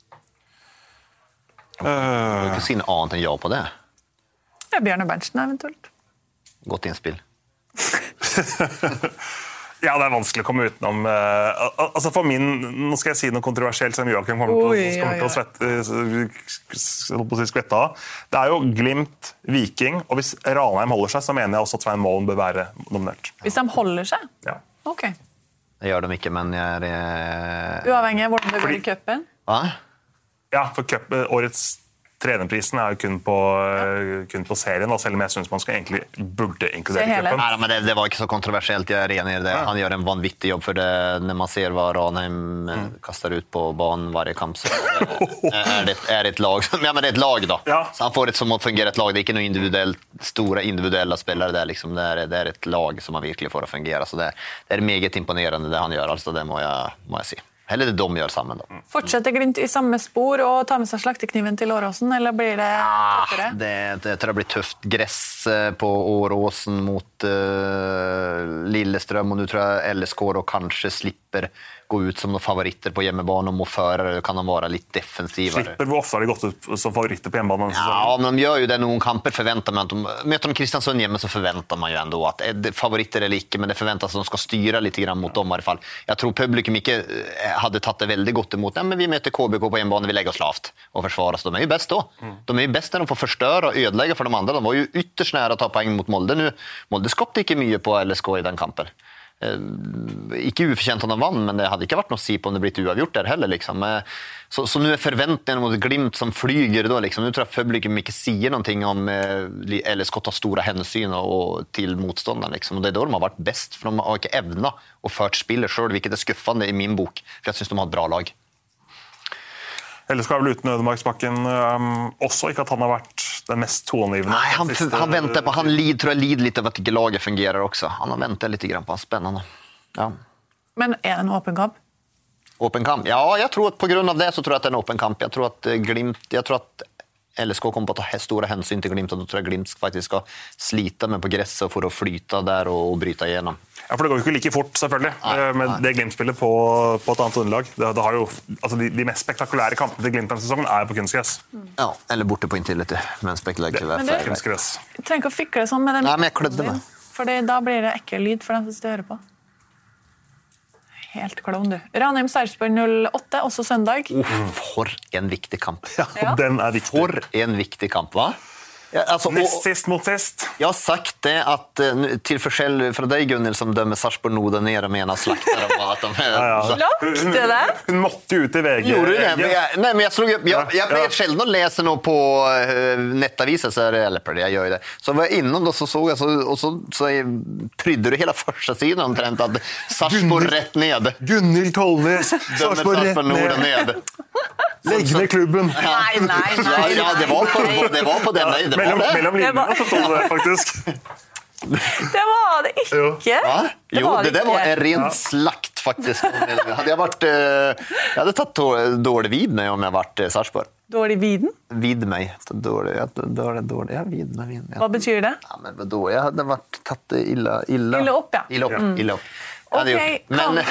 Du kan ikke si noe annet enn ja på det. Ja, Bjørne Berntsen eventuelt. Godt innspill. Ja, det er vanskelig å komme utenom. Altså for min, nå skal jeg si noe kontroversielt som Joachim kommer til å skvette av. Det er jo Glimt, Viking, og hvis Ranheim holder seg, så mener jeg også at Svein Målen bør være nominert. Hvis de holder seg? Ja. Ok. Det gjør de ikke, men jeg er... Uavhengig av hvordan det går i cupen? Hva? Ja, for årets trenerprisen er jo kun på serien, selv om jeg synes man burde inkludere cupen. Nei, men det var ikke så kontroversielt, jeg er enig i det. Han gjør en vanvittig jobb for det. Når man ser hva Ranheim kaster ut på banen hver kamp, så er det et lag. Ja, men det er et lag da. Ja. Så han får det som å fungere et lag. Det er ikke noen store individuelle spillere der. Liksom. Det er et lag som han virkelig får å fungere. Så det er meget imponerende det han gjør, altså det må jeg si. Eller det de gjør sammen. Da. Fortsetter Glimt i samme spor og tar med seg slaktekniven til Åråsen, eller blir det tøffere? Det tror jeg blir tøft. Gress på Åråsen mot Lillestrøm, og nå tror jeg LSK da kanskje slipper gå ut som noen favoritter på hjemmebane og må føre, kan de være litt defensivere. Slipper, hvor ofte har de gått ut som favoritter på hjemmebane? Ja, men de gjør jo det noen kamper, forventer man at de, møter de Kristiansund hjemme så forventer man jo ändå at favoritter eller ikke, men det forventes at de skal styre litt grann mot dem i hvert fall. Jeg tror publikum ikke hadde tatt det veldig godt imot. Ja, men vi møter KBK på hjemmebane, vi legger oss lavt og forsvarer oss. De er jo best da. De er jo best når de får forstøre og ødelegge for de andre. De var jo ytterst nære å ta poeng mot Molde. Nu, Molde skapte ikke mye på LSK i den kampen. Ikke ufortjent om de vann, men det hadde ikke vært noe å si på om det blitt uavgjort der heller. Liksom. Så nå er forventningen mot Glimt som flyger. Da, liksom. Nå tror jeg publikum ikke sier noe om LSK tar store hensyn til motstånderen. Liksom. Og det er da de har vært best, for de har ikke evnet å ført spillet selv, hvilket er skuffende i min bok, for jeg synes de har et bra lag. LSK er vel uten Ødemarksbakken også, ikke at han har vært den mest toneangivende. Nei, han venter på, tror jeg lider litt av at ikke laget fungerer også. Han har ventet litt grann på han, spennende. Ja. Men er det en åpen kamp? Åpen kamp? Ja, jeg tror at på grunn av det så tror jeg at det er en åpen kamp. Jeg tror at LSK kommer på å ta store hensyn til Glimt, og da tror jeg Glimt faktisk skal slite med på gresset for å flyte der og bryte igjennom. Ja, for det går jo ikke like fort, selvfølgelig, med det Glimt-spillet på et annet underlag. Det har jo, altså de mest spektakulære kampene til Glimt denne sesongen er på kunstgress. Ja, eller borte på Intility, men spektakulære. Det er kunstgress. Jeg trenger ikke å fikle sånn med den. Nei, men jeg klødde meg. For da blir det ekkel lyd for dem som skal høre på. Helt klovn, du. Ranheim-Sarpsborg 08, også søndag. For en viktig kamp. Ja, den er viktig. For en viktig kamp, hva? Ja, altså, Nest sist mot sist. Jeg har sagt det at til forskjell fra deg, Gunnhild, som dømmer Sarpsborg Nord ned og mener slakter om at de Lagte det? Hun måtte ut i VG. Gjorde du det? Nej, men jag blev sjelden å lese noe på nettaviser, jeg gjør det. Så var jeg innom, så såg jeg, og så prydde du hele første siden omtrent at Sarpsborg rett ned. Gunnhild Tollnes, Sarpsborg rett ned. Legg ned klubben. Nei. Ja, det var på den veien. Mellom linjene så stod det faktisk. Det var det ikke. Jo, det var en ren slakt faktisk. Jeg hadde tatt dårlig vid meg om jeg vært Sarpsborg. Dårlig viden? Vid meg. Dårlig. Ja, vid meg. Hva betyr det? Ja, men dårlig. Jeg hadde vært tatt ille opp, ja. Ille opp. Okay,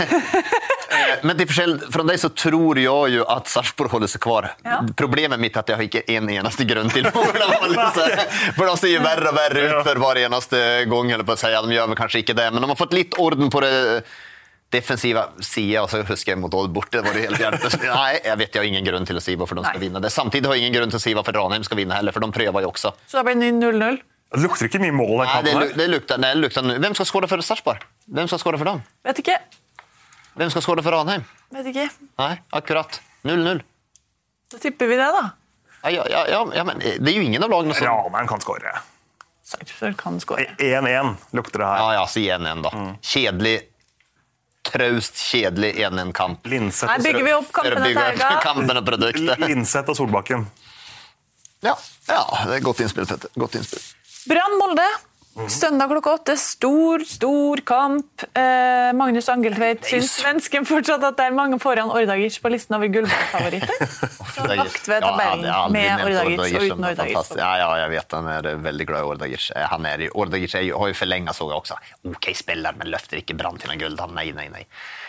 men til forskjell fra deg så tror jeg jo at Sarpsborg holder seg kvar. Ja. Problemet mitt er at jeg har ikke en eneste grunn til for de ser jo verre og verre ut for hver eneste gang, eller på å si, de gjør vel kanskje ikke det, men de har fått litt orden på det defensiva sida, og så husker jeg mot Odd borte, var det helt hjelpeløst. Nei, jeg vet, jeg har ingen grunn til å si hvorfor de skal vinne det. Samtidig har jeg ingen grunn til å si hvorfor Ranheim skal vinne heller, for de prøver jo også. Så da blir det 0-0? Det lukter ikke mye mål. Det lukter. Hvem skal skåre for Sarpsborg? Hvem skal skåre for dem? Vet ikke. Hvem skal skåre for Ranheim? Vet ikke. Nei, akkurat. 0-0. Så tipper vi det, da. Ja, men det er jo ingen av lagene som... Ranheim kan skåre. Sarpsborg kan skåre. 1-1 lukter det her. Ja, si 1-1 da. Kjedelig, traust, kjedelig 1-1-kamp. Her bygger vi opp kampene til helga. Kampene og produktet. Linseth og Solbakken. Ja, det er godt innspill, Petter. Godt innspill. Brann Molde. Søndag klokka 8. Stor kamp. Magnus Angeltveit syns svensken fortsatt at det er mange foran Ordagic på listen over gullfavoritter. Så lagt ved tabellen med Ordagic og uten Ordagic. Ja, jeg vet. Han er veldig glad i Ordagic. Ordagic har jo forlenget, så jeg også. Ok, spiller, men løfter ikke Brann til en gull. Nei.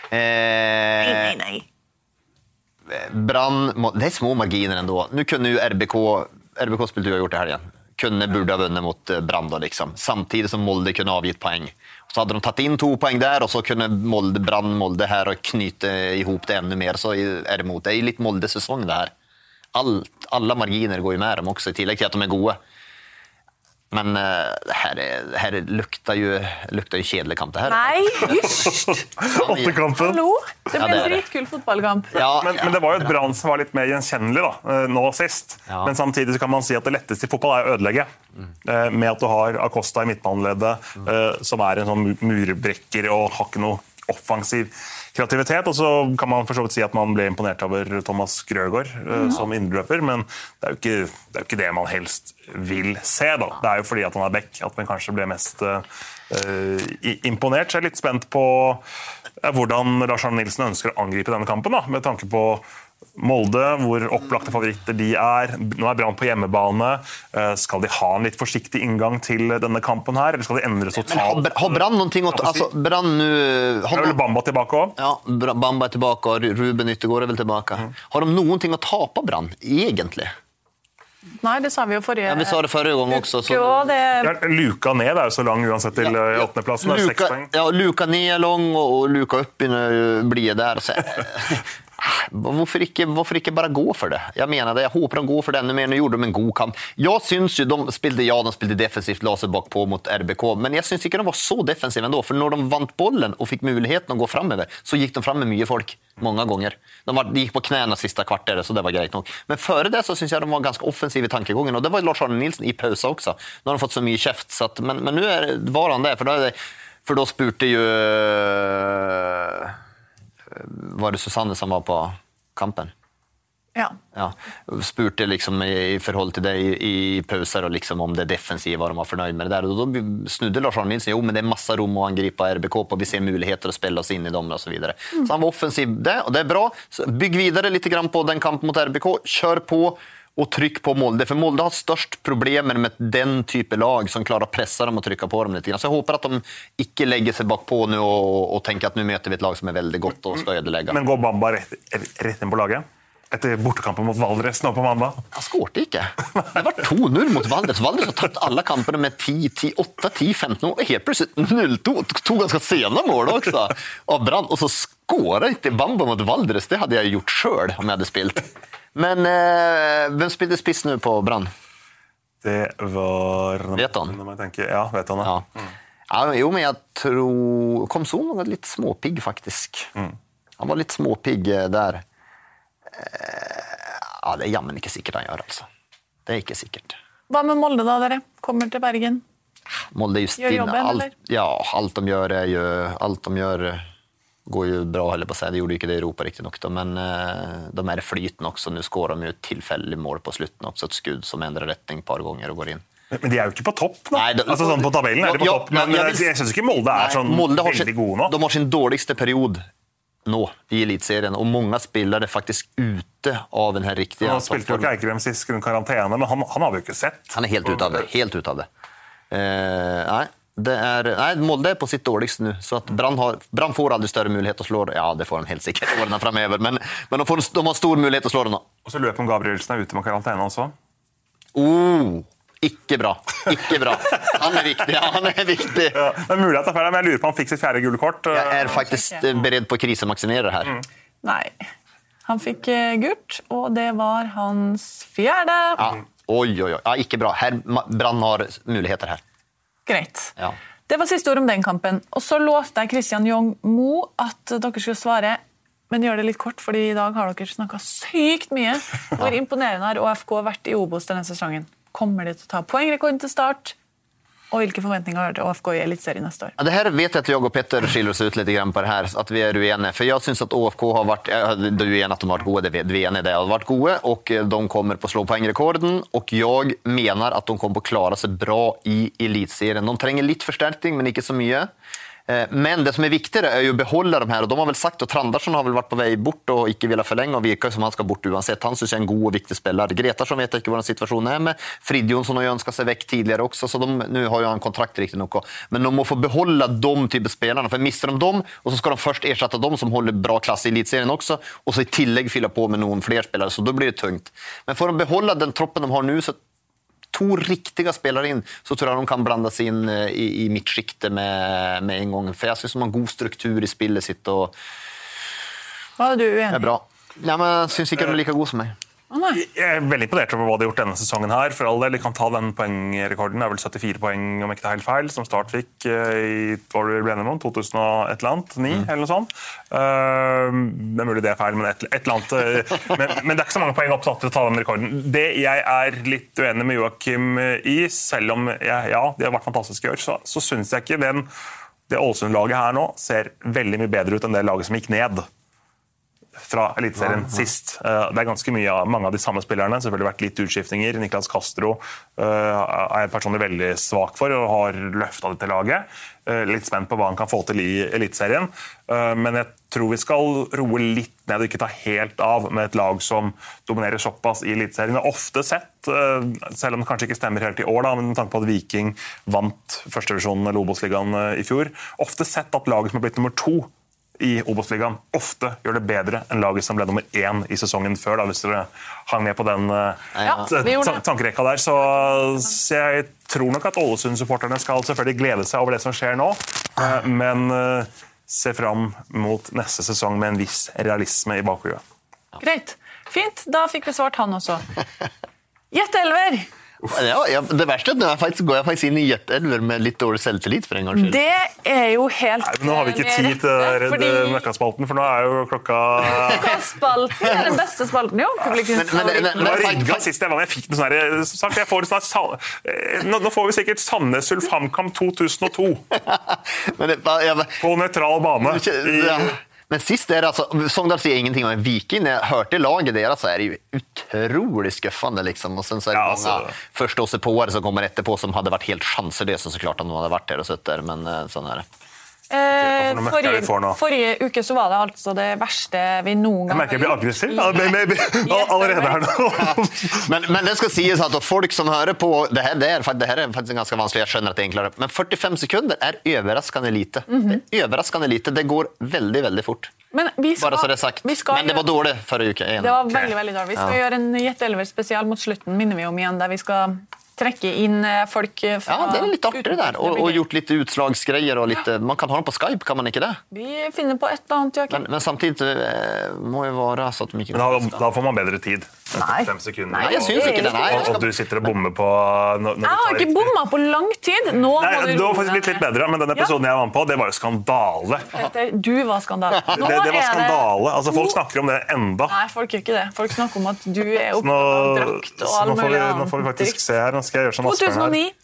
Nei. Brann, det er små marginer ändå. Nu kunde ju RBK spilte jo gjort det her igjen. Burde ha vunnet mot Brann, liksom. Samtidig som Molde kunne avgitt poeng. Så hadde de tatt inn 2 poeng der, og så kunne Brann-Molde her og knyte ihop det enda mer. Så er det mot. Det er litt Molde-sesong det her. Alle marginer går jo med dem også, i tillegg til at de er gode. Men her lukter jo kjedelig kamp det her. Nei, just! 8-kampen. Hallo? Det ble en dritkul fotballkamp. Ja, men det var jo et Brann som var litt mer gjenkjennelig da, nå sist. Ja. Men samtidig så kan man si at det letteste i fotball er å ødelegge. Med at du har Acosta i midtbaneleddet, som er en sånn murbrekker og har ikke noe offensiv kreativitet, og så kan man for så vidt si at man ble imponert over Thomas Grøgaard som indreløper, men det er jo ikke det man helst vil se da. Det er jo fordi at han er back, at man kanskje ble mest imponert. Så jeg er litt spent på hvordan Lars Arne Nilsen ønsker å angripe denne kampen da, med tanke på Molde, hvor opplagte favoritter de er. Nå er Brann på hjemmebane. Skal de ha en litt forsiktig inngang til denne kampen her, eller skal de endre totalt? Har Brann någonting att... Alltså, Brann nu... Är väl Bamba tillbaka också? Ja, Bamba är tillbaka och Ruben Yttergård är väl tillbaka. Har de någonting att tapa Brann, egentligen? Nei, det sa vi jo forrige... Ja, vi sa det forrige gang også. Så... Ja, det... Ja, luka ned er jo så lang uansett til 8. plassen. Det er 6 poeng. Ja, luka ned er lang, og luka opp blir der. Så... Hvorfor ikke bare gå for det? Jeg mener det, jeg håper de går for det ännu mer. Nu gjorde de en god kamp. Jeg synes jo de spilte defensivt, la seg bakpå mot RBK, men jeg synes ikke de var så defensive ändå, for når de vant bollen og fikk muligheten å gå framover, så gikk de fram med mye folk, mange ganger. De gikk på knäna sista kvarteret, så det var greit nok. Men før det så synes jeg de var ganske offensive i tankegången, og det var Lars Arne Nilsen i pausa også. Nå har de fått så mye kjeft, så at, men nu var han der, for da spurte jo... Var det Susanne som var på kampen? Ja. Spurte liksom i forhold til det i pauser og liksom om det defensive var de var fornøyd med det der. Og da snudde Lars Arne Nilsen, jo, men det er masse rom å angripe RBK på, vi ser muligheter å spille oss inn i dem og så videre. Så han var offensiv det, og det er bra. Så bygg videre litt grann på den kampen mot RBK, kjør på og trykk på Molde, for Molde har størst problemer med den type lag som klarer å presse dem og trykke på dem litt. Så jeg håper at de ikke legger seg bak på nå og tenker at nå møter vi et lag som er veldig godt og skal ødelegge. Men går Bamba rett inn på laget? Etter bortekampen mot Valdres nå på mandag? Han skårte ikke. Det var 2-0 mot Valdres. Valdres har tatt alle kampene med 8-10-15 og helt plutselig 0-2. To ganske sene mål også av Brann. Og så skåret ikke Bamba mot Valdres. Det hadde jeg gjort selv om jeg hadde spilt. Men hvem spilte spiss nu på Brann? Det var... Vet han? Ja, vet han. Ja, jo, men jeg tror... Komson var litt småpigg, faktisk. Han var litt småpigg der. Ja, det er jammen ikke sikkert han gjør, altså. Det er ikke sikkert. Hva med Molde da, dere? Kommer til Bergen? Molde er just gjør jobben, eller? Ja, alt de gjør går jo bra, eller på å si. Det gjorde ikke det i Europa riktig nok, men de er flytende også. Nå skårer de jo et tilfeldig mål på slutten også, et skudd som endrer retning et par ganger og går inn. Men de er jo ikke på topp nå. Nei, altså sånn på tabellen er de på topp, men jeg synes ikke Molde er sånn veldig gode nå. De har sin dårligste periode nå i elitserien, og mange spillere er faktisk ute av den her riktige... Han spilte jo ikke Eikrem sist grunn karantene, men han har vi jo ikke sett. Han er helt ut av det. Nei, Molde er på sitt dårligste nu, så at Brann får aldri større mulighet å slå det. Ja, det får de helt sikkert årene fremover, men de har stor mulighet å slå det nå. Og så løper Gabrielsen ute med karantene også. Ikke bra. Han er viktig. Ja, det er mulig at det er ferdig, men jeg lurer på om han fikk sitt 4. gule kort. Jeg er faktisk beredd på å krisemaksinere her. Nei, han fikk gult, og det var hans 4. Ja. Oi. Ja, ikke bra. Brann har muligheter her. Greit. Ja. Det var siste ord om den kampen. Og så lovte jeg Christian Jong Mo at dere skulle svare, men gjør det litt kort, fordi i dag har dere snakket sykt mye. Hvor imponerende har ÅFK vært i Obos denne sesongen? Kommer de til å ta poengrekorden til start? Og hvilke forventninger har ÅFK i elitserien neste år? Ja, det her vet jeg at jeg og Petter skiller oss ut litt grann på det her, at vi er uenige. For jeg synes at ÅFK har vært, det er uenige at de har vært gode, det vet vi enige, det har vært gode, og de kommer på å slå poengrekorden, og jeg mener at de kommer på å klare seg bra i elitserien. De trenger litt forsterkning, men ikke så mye. Men det som er viktigere er jo å beholde de her, og de har vel sagt, og Trandarsson har vel vært på vei bort og ikke ville forlenge, og virker som han skal bort uansett. Han synes jeg er en god og viktig spiller. Gretarsson vet jeg ikke hvordan situasjonen er med. Fridjonsson har jo ønsket seg vekk tidligere også, så nu har jo han kontrakt riktig nok. Men de må få beholde de type spillerne, for mister de dem, og så skal de først erstatte dem som holder bra klasse i elitserien også, og så i tillegg fylle på med noen flere spillere, så da blir det tungt. Men får de beholde den troppen de har nu, så 2 riktiga spelare in, så tror jag de kan blandas in i mittskiktet med en gång. För jag synes de har god struktur i spillet sitt. Och... Vad är du enig? Det är bra. Ja, men jeg synes ikke de er like gode som meg. Jeg er veldig imponert over hva de har gjort denne sesongen her. For all del, de kan ta den poengrekorden. Det er vel 74 poeng, om ikke det er helt feil, som Start fikk i 2009 eller noe sånt. Det er mulig det er feil, men et eller annet. Men det er ikke så mange poeng oppsatt til å ta den rekorden. Det jeg er litt uenig med Joachim i, selv om de har vært fantastiske i år, så synes jeg ikke den Det Ålesund-laget her nå ser veldig mye bedre ut enn det laget som gikk ned fra Eliteserien sist. Det ganske mange av de samme spillerne, selvfølgelig vært litt utskiftninger. Niklas Castro er jeg personlig veldig svak for og har løftet det til laget. Litt spent på hva han kan få til i Eliteserien, men jeg tror vi skal roe litt ned og ikke ta helt av med et lag som dominerer såpass i Eliteserien. Jeg har ofte sett, selv om det kanskje ikke stemmer helt i år, da, men med tanke på at Viking vant førstedivisjonen eller Obos-ligaen i fjor, ofte sett at laget som har blitt nummer 2 i Obos-ligaen ofte gjør det bedre enn laget som ble nummer 1 i sesongen før, da, hvis dere hang med på den tankerekka der. Så jeg tror nok at Ålesund-supporterne skal selvfølgelig glede seg over det som skjer nå, men se fram mot neste sesong med en viss realisme i bakhuet. Greit. Fint. Da fikk vi svart han også. Gjett-elver! Ja, det verste er at går jeg faktisk inn i Gjett-elver med litt dårlig selvtillit for en gang skyld. Det jo helt... Nei, nå har vi ikke tid til Møkkaspalten, for nå jo klokka... Møkkaspalten den beste spalten, jo. Det var rigget sist jeg var med. Jeg fikk noe sånn her... Nå får vi sikkert Sandnes Ulf HamKam 2002. På nøytral bane. Men sist det alltså, Sogndal sier ingenting om Viking. När jag hørte laget deras så är det ju otroligt skuffande liksom. Och sen så är det många förståsigpåare som kommer etterpå som hade varit helt chanselösa såklart om de hade varit där och suttit där. Men sån är det. Forrige uke så var det altså det verste vi noen gang jeg merker jeg blir aggressiv allerede her nå. men det skal sies at folk som hører på det her faktisk ganske vanskelig, jeg skjønner at det er enklere, men 45 sekunder overraskende lite. Det overraskende lite, det går veldig, veldig fort. Men vi skal, bare så det er sagt. Men det var dårlig forrige uke. Det var veldig, veldig dårlig. Vi skal gjøre en Gjett-elver spesial mot slutten, minner vi om igjen, der vi skal trekke inn folk fra... Ja, det litt artig det der, og gjort litt utslagsgreier, og litt, man kan ha det på Skype, kan man ikke det? Vi finner på et eller annet, Joakim. Men samtidig må jo være så at de ikke... Men da får man bedre tid. Nei. 5 sekunder. Nei, jeg synes ikke det. Nei. Og du sitter og bommer på... Jeg har ikke bommet på lang tid. Nå det var faktisk litt bedre, men den episoden jeg var med på, det var jo skandale. Du var skandale. Det var skandale. Altså, folk snakker om det enda. Nei, folk gjør ikke det. Folk snakker om at du oppe av drakt og all mulig annet. Nå får vi faktisk se her. Nå skal jeg gjøre som Asbjørn her. 2009.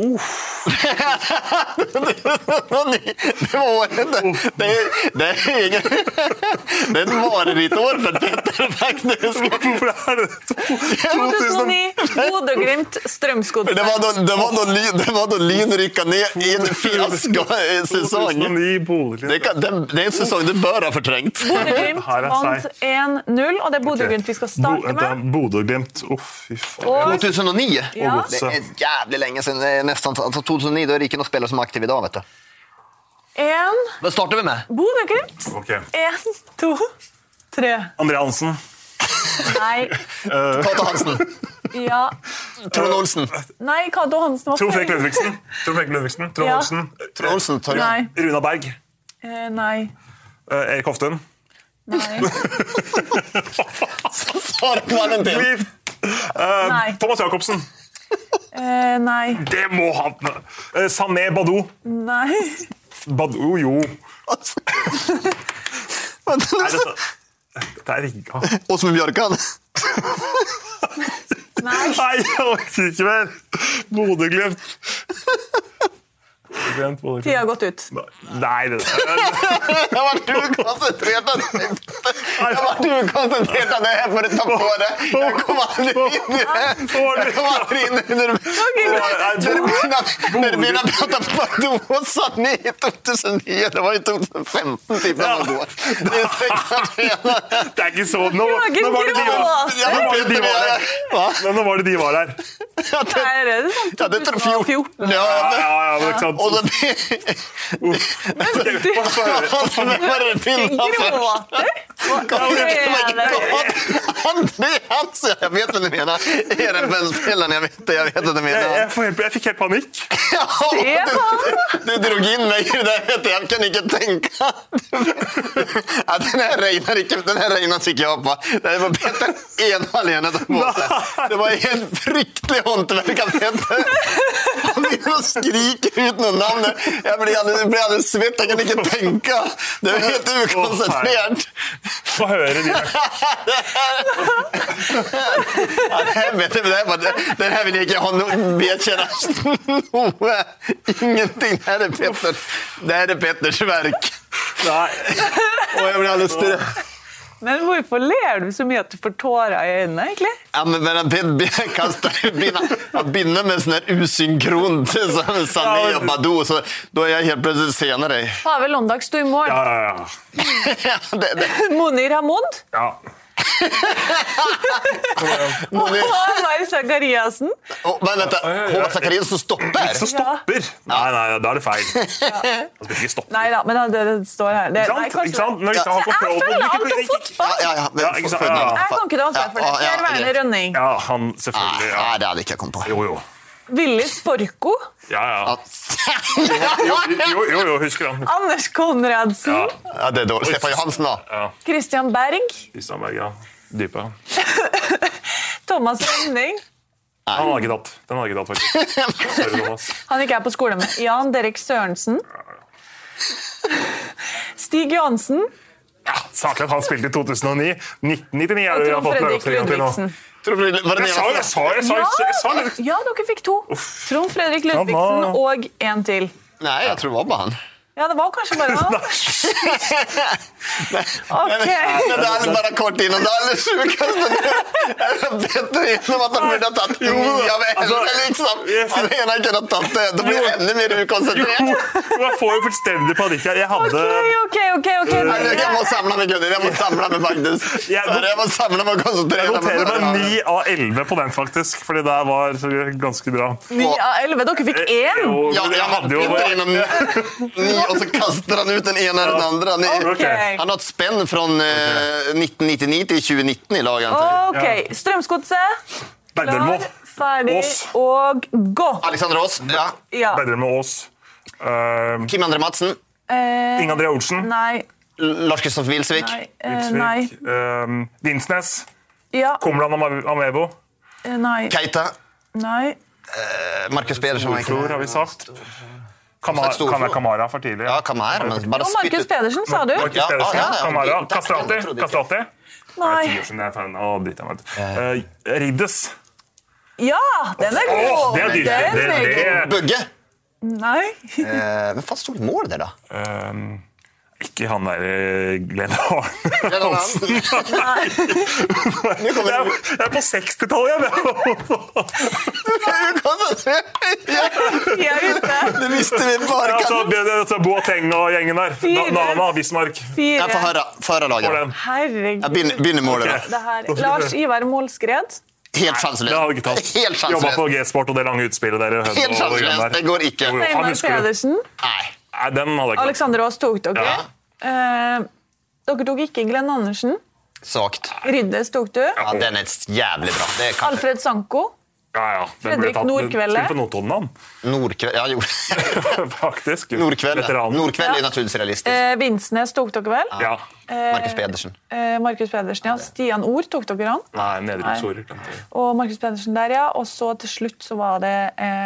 Det är ett mareritt år för Petter faktiskt. Hvorfor det? 2009, Bodø/Glimt, Strømsgodset. Det var då Lyn rykka ner i en fiasko-säsong. 2009, Bodø/Glimt. Det är en säsong du bör ha förträngt. Bodø/Glimt vant 1-0, og det er Bodø/Glimt vi skal starte med. Bodø/Glimt, fy faen. 2009? Ja. Det är jävligt länge sedan, det är nästan, alltså 2009, då är det inte någon spelare som är aktiv idag, vet du. Vad startar vi med? Bodø/Glimt. Okay. 1, 2, 3. André Hansen. Nei. Kato Hansen. Ja. Trond Olsen. Nei, Kato Hansen var Trond Fredrik Ludvigsen. Trond Olsen. Trond Olsen. Nei. Runa Berg. Nei. Erik Hoftun. Nei. Svarkmannen til. Thomas Jakobsen. Nei. Det må han. Sané Badou. Nei. Badou, jo. Nei, dette rigga. Åsmund Bjørkan. Nei. Nei, jeg orker ikke mer. Bodø/Glimt. Tida har gått ut. Nei, det Jeg var ukonsentrert av det. Jeg for å ta på det. Jeg kom aldri inn i det. Når du begynner å prate på Dosan i 2009, det var i 2015 typen av går. Det er ikke så... Nå var det de var her. Nei, er det sånn 2014? Ja, men ikke sant. Og det jag vet vad du menar. Är det vänspelaren? Jag vet vad du menar. Jag fick helt panik. Du drog in mig i det där, vet jag kan inte tänka. Den här regnar tycker jag på. Det var Petter Enhall det var helt fryktelig håndverk av Petter. Han vill skrika ut någon namn. Jag blir alldeles svett, jag kan inte tänka. Det är helt ukoncentrert. Få høre de. Det här vill jag inte ha vedkänna noe. Ingenting. Det här är Petters verk. Nej. Och jag blir alldeles styrd. Men hvorfor ler du så mye at du får tårer i øynene, egentlig? Ja, men han binder med sån här usynkron till Sané och Badou, så då är jag helt plötsligt senare. Pavel Londag stod i mål. Ja. Monir Hamond. Ja. Og Håvard Zakariasen. Men vänta, Håvard Zakariasen stopper? Så stopper? Nej, da er det feil. Han skal ikke stoppe. Nei da, men det står her. Ikke sant? Når du ikke har kontroll på... Jeg følger alt om fotball. Ja. Jeg kan ikke ta ansvar for det. Per Werner Rønning. Ja, han selvfølgelig. Ja. Nej, det hade inte jag kommit på. Jo. Willis Forko. Ja. Jo, husker han. Anders Konradsen. Ja, det är dåligt. Stefan Johansen då. Ja. Christian Berg. Christian Berg, ja. Dype. Thomas Rønning. Han har ikke tatt. Den har ikke tatt, faktisk. Sorry, Thomas. Han ikke på skole med. Jan Derek Sørensen. Stig Johansen. Ja, saklig at han spilte i 2009. 1999 Og Trond Fredrik Ludvigsen. Jeg sa det. Ja, dere fikk 2. Trond Fredrik Ludvigsen og en til. Nej, jag tror det var bara han. Ja, det var kanskje bare han. Men det är bara kort innan. Det är alldeles sjukaste. Bättre genom att de borde ha tagit 9 av 11 liksom. Han ena kunde ha tagit det. Då blir jag ännu mer ukoncentrerad. Jeg får jo fullstendig panikk. Jeg hadde... Ok. Jag måste samla mig, Gunnar. Jag måste samla mig faktiskt. Jag måste samla mig och koncentrera Jeg mig. noterer meg 9 av 11 på den, faktisk. Fordi det var ganske bra. 9 av 11, dere fikk 1. Ja, jag hade ju... Och så kastar han ut den ena eller den andra. Okay. Han har ett spänn från 1999 till 2019 i laget. Ok, Strømsgodset. Berdermo. Ferdig Ås. og gå. Alexander Ås. Ja. Berdermo Ås. Kim André Madsen. Inge André Olsen. Nei. Lars-Kristoffer Wilsvik. Nei. Vinsnes. Ja. Komland Amevo. Nei. Keita. Nei. Marcus Pedersen. Storflor har vi sagt. Kamara for tidlig. Ja, Kamara. Men bara Og Markus Pedersen, sa du? Markus Pedersen, Kamara. Kastrati. Nei. 10 år siden jeg fant å bryte meg. Riddes. Ja, den er god. Det er dyrt. Bugge. Nei. Men fan stod det mål där då? Ikke han der Glenn Arne Hansen. Jeg på 60-tallet, Jeg er ute. Det visste vi bara. Altså Boateng og gjengen der. Nana, Bismarck. 4. Jag får höra laget. Herregud. Jag begynner målet då. Det her. Lars Ivar Målskred. Helt chanslöst. Det hadde ikke tatt. Helt chanslöst. Jobba på G-sport og det lange utspillet der. Helt chanslöst. Det går ikke. Neymar Pedersen. Nej. Den hadde jeg ikke. Alexander Aas tok dere. Dere tok ikke Glenn Andersen. Sagt. Riddes tok du. Ja, den är jävligt bra. Det är kanske... Alfred Sanko. Ja. Fredrik Nordkvelde. Spill på Notodden, Nordkveld. Ja, jo. Faktisk. Nordkveld är naturligtvis realistisk. Vinsnes tok dere vel? Ja. Markus Pedersen. Markus Pedersen, ja. Stian Ord tok dere han. Nei, nedrykksorer. Og Markus Pedersen der, ja. Og så til slutt så var det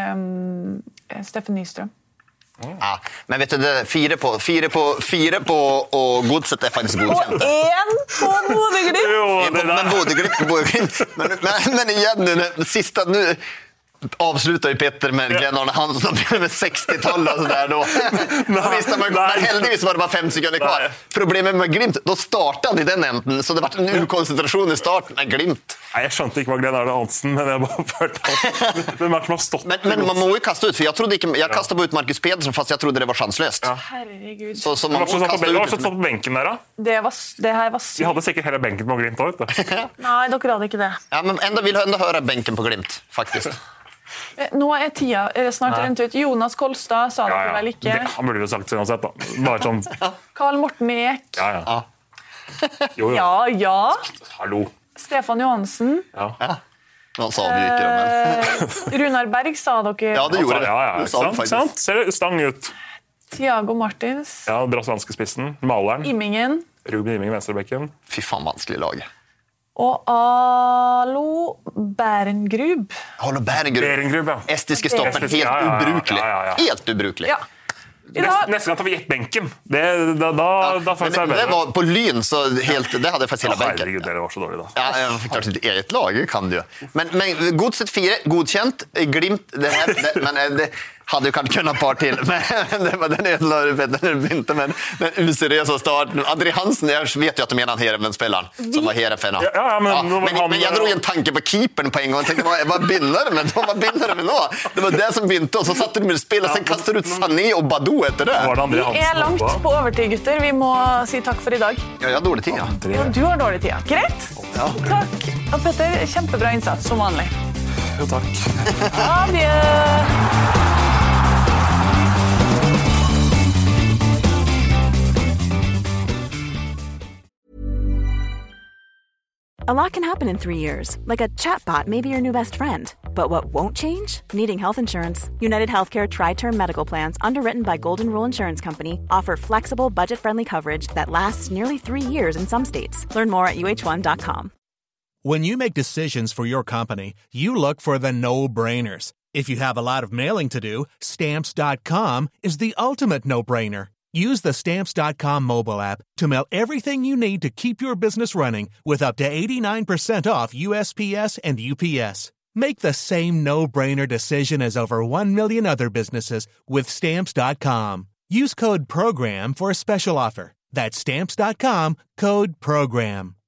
Steffen Nystrøm. Ja, men vet du, det, 4 på och godset är faktiskt godkänt. Och 1 på Bodø-Glimt. Men Bodø-Glimt. Men igen nu, sista nu avslutar ju Petter med Glenn Arne Hansen med 60-talet och sådär då. Visst, men heldigvis var det bara 5 sekunder kvar. Problemet med Glimt, då startade han i den änden, så det var en urkoncentration i starten av Glimt. Nej, jag skjønte ikke hva Glenn Arne Hansen, men jag bara følte at men man må ju kasta ut, för jag kastade ut Markus Pedersen fast jag trodde det var chanslöst. Ja. Herregud. Så man må kasta ut. Hva satt på benken der da? Det her var sykt. Vi hadde sikkert hele benken på Glimt også. Nei, dere hadde ikke det. Ja, men vill ändå höra bänken på Glimt, faktiskt. Nå er tida snart rent ut. Jonas Kolstad sa dere vel ikke. Det, han burde jo sagt det uansett da. Bare sånn... Karl Morten Ek. Ja. Jo. Ja. Hallo. Stefan Johansen. Ja. Nå sa vi jo ikke det, men... Runar Berg sa dere. Ja, det gjorde det. Ja. Sant. Ser stang ut. Tiago Martins. Ja, brasilianske spissen. Maleren. Immingen. Ruben Imming, venstrebekken. Fy faen, vanskelig lag. Og Alo Berengrub. Alo Berengrub, ja. Estiske stoppen, helt ubrukelig. Ja. Helt ubrukelig. Ja. Neste gang tar vi Jeppbenken. Da faktisk er det bedre. Det var på Lyn, så det hadde jeg faktisk hele benken. Herregud, det var så dårlig da. Ja, klart sitt eget lag kan du. Men Godset 4, godkjent. Glimt, men det hade ju kanske kunnat par till, men det var den edla begynte med den useriösa starten. André Hansen, jag vet ju att du menar Heerenveen-spelaren som var Heerenveen. Men jag drog en tanke på keepern på en gång och tänkte, vad binder du med då? Vad binder du med nå? Det var det som begynte, og så satte du med spil, og sen kastade du ut Sané og Badou etter det. Vi er langt på overtid, gutter. Vi må si takk for i dag. Ja, jeg har dårlig tid, ja. Du har dårlig tid, ja. Greit? Ja. Takk. Og Petter, kjempebra innsats, som vanlig. Jo, takk. Adjø! A lot can happen in 3 years, like a chatbot may be your new best friend. But what won't change? Needing health insurance. United Healthcare Tri-Term Medical Plans, underwritten by Golden Rule Insurance Company, offer flexible, budget-friendly coverage that lasts nearly 3 years in some states. Learn more at uh1.com. When you make decisions for your company, you look for the no-brainers. If you have a lot of mailing to do, Stamps.com is the ultimate no-brainer. Use the Stamps.com mobile app to mail everything you need to keep your business running with up to 89% off USPS and UPS. Make the same no-brainer decision as over 1 million other businesses with Stamps.com. Use code PROGRAM for a special offer. That's Stamps.com, code PROGRAM.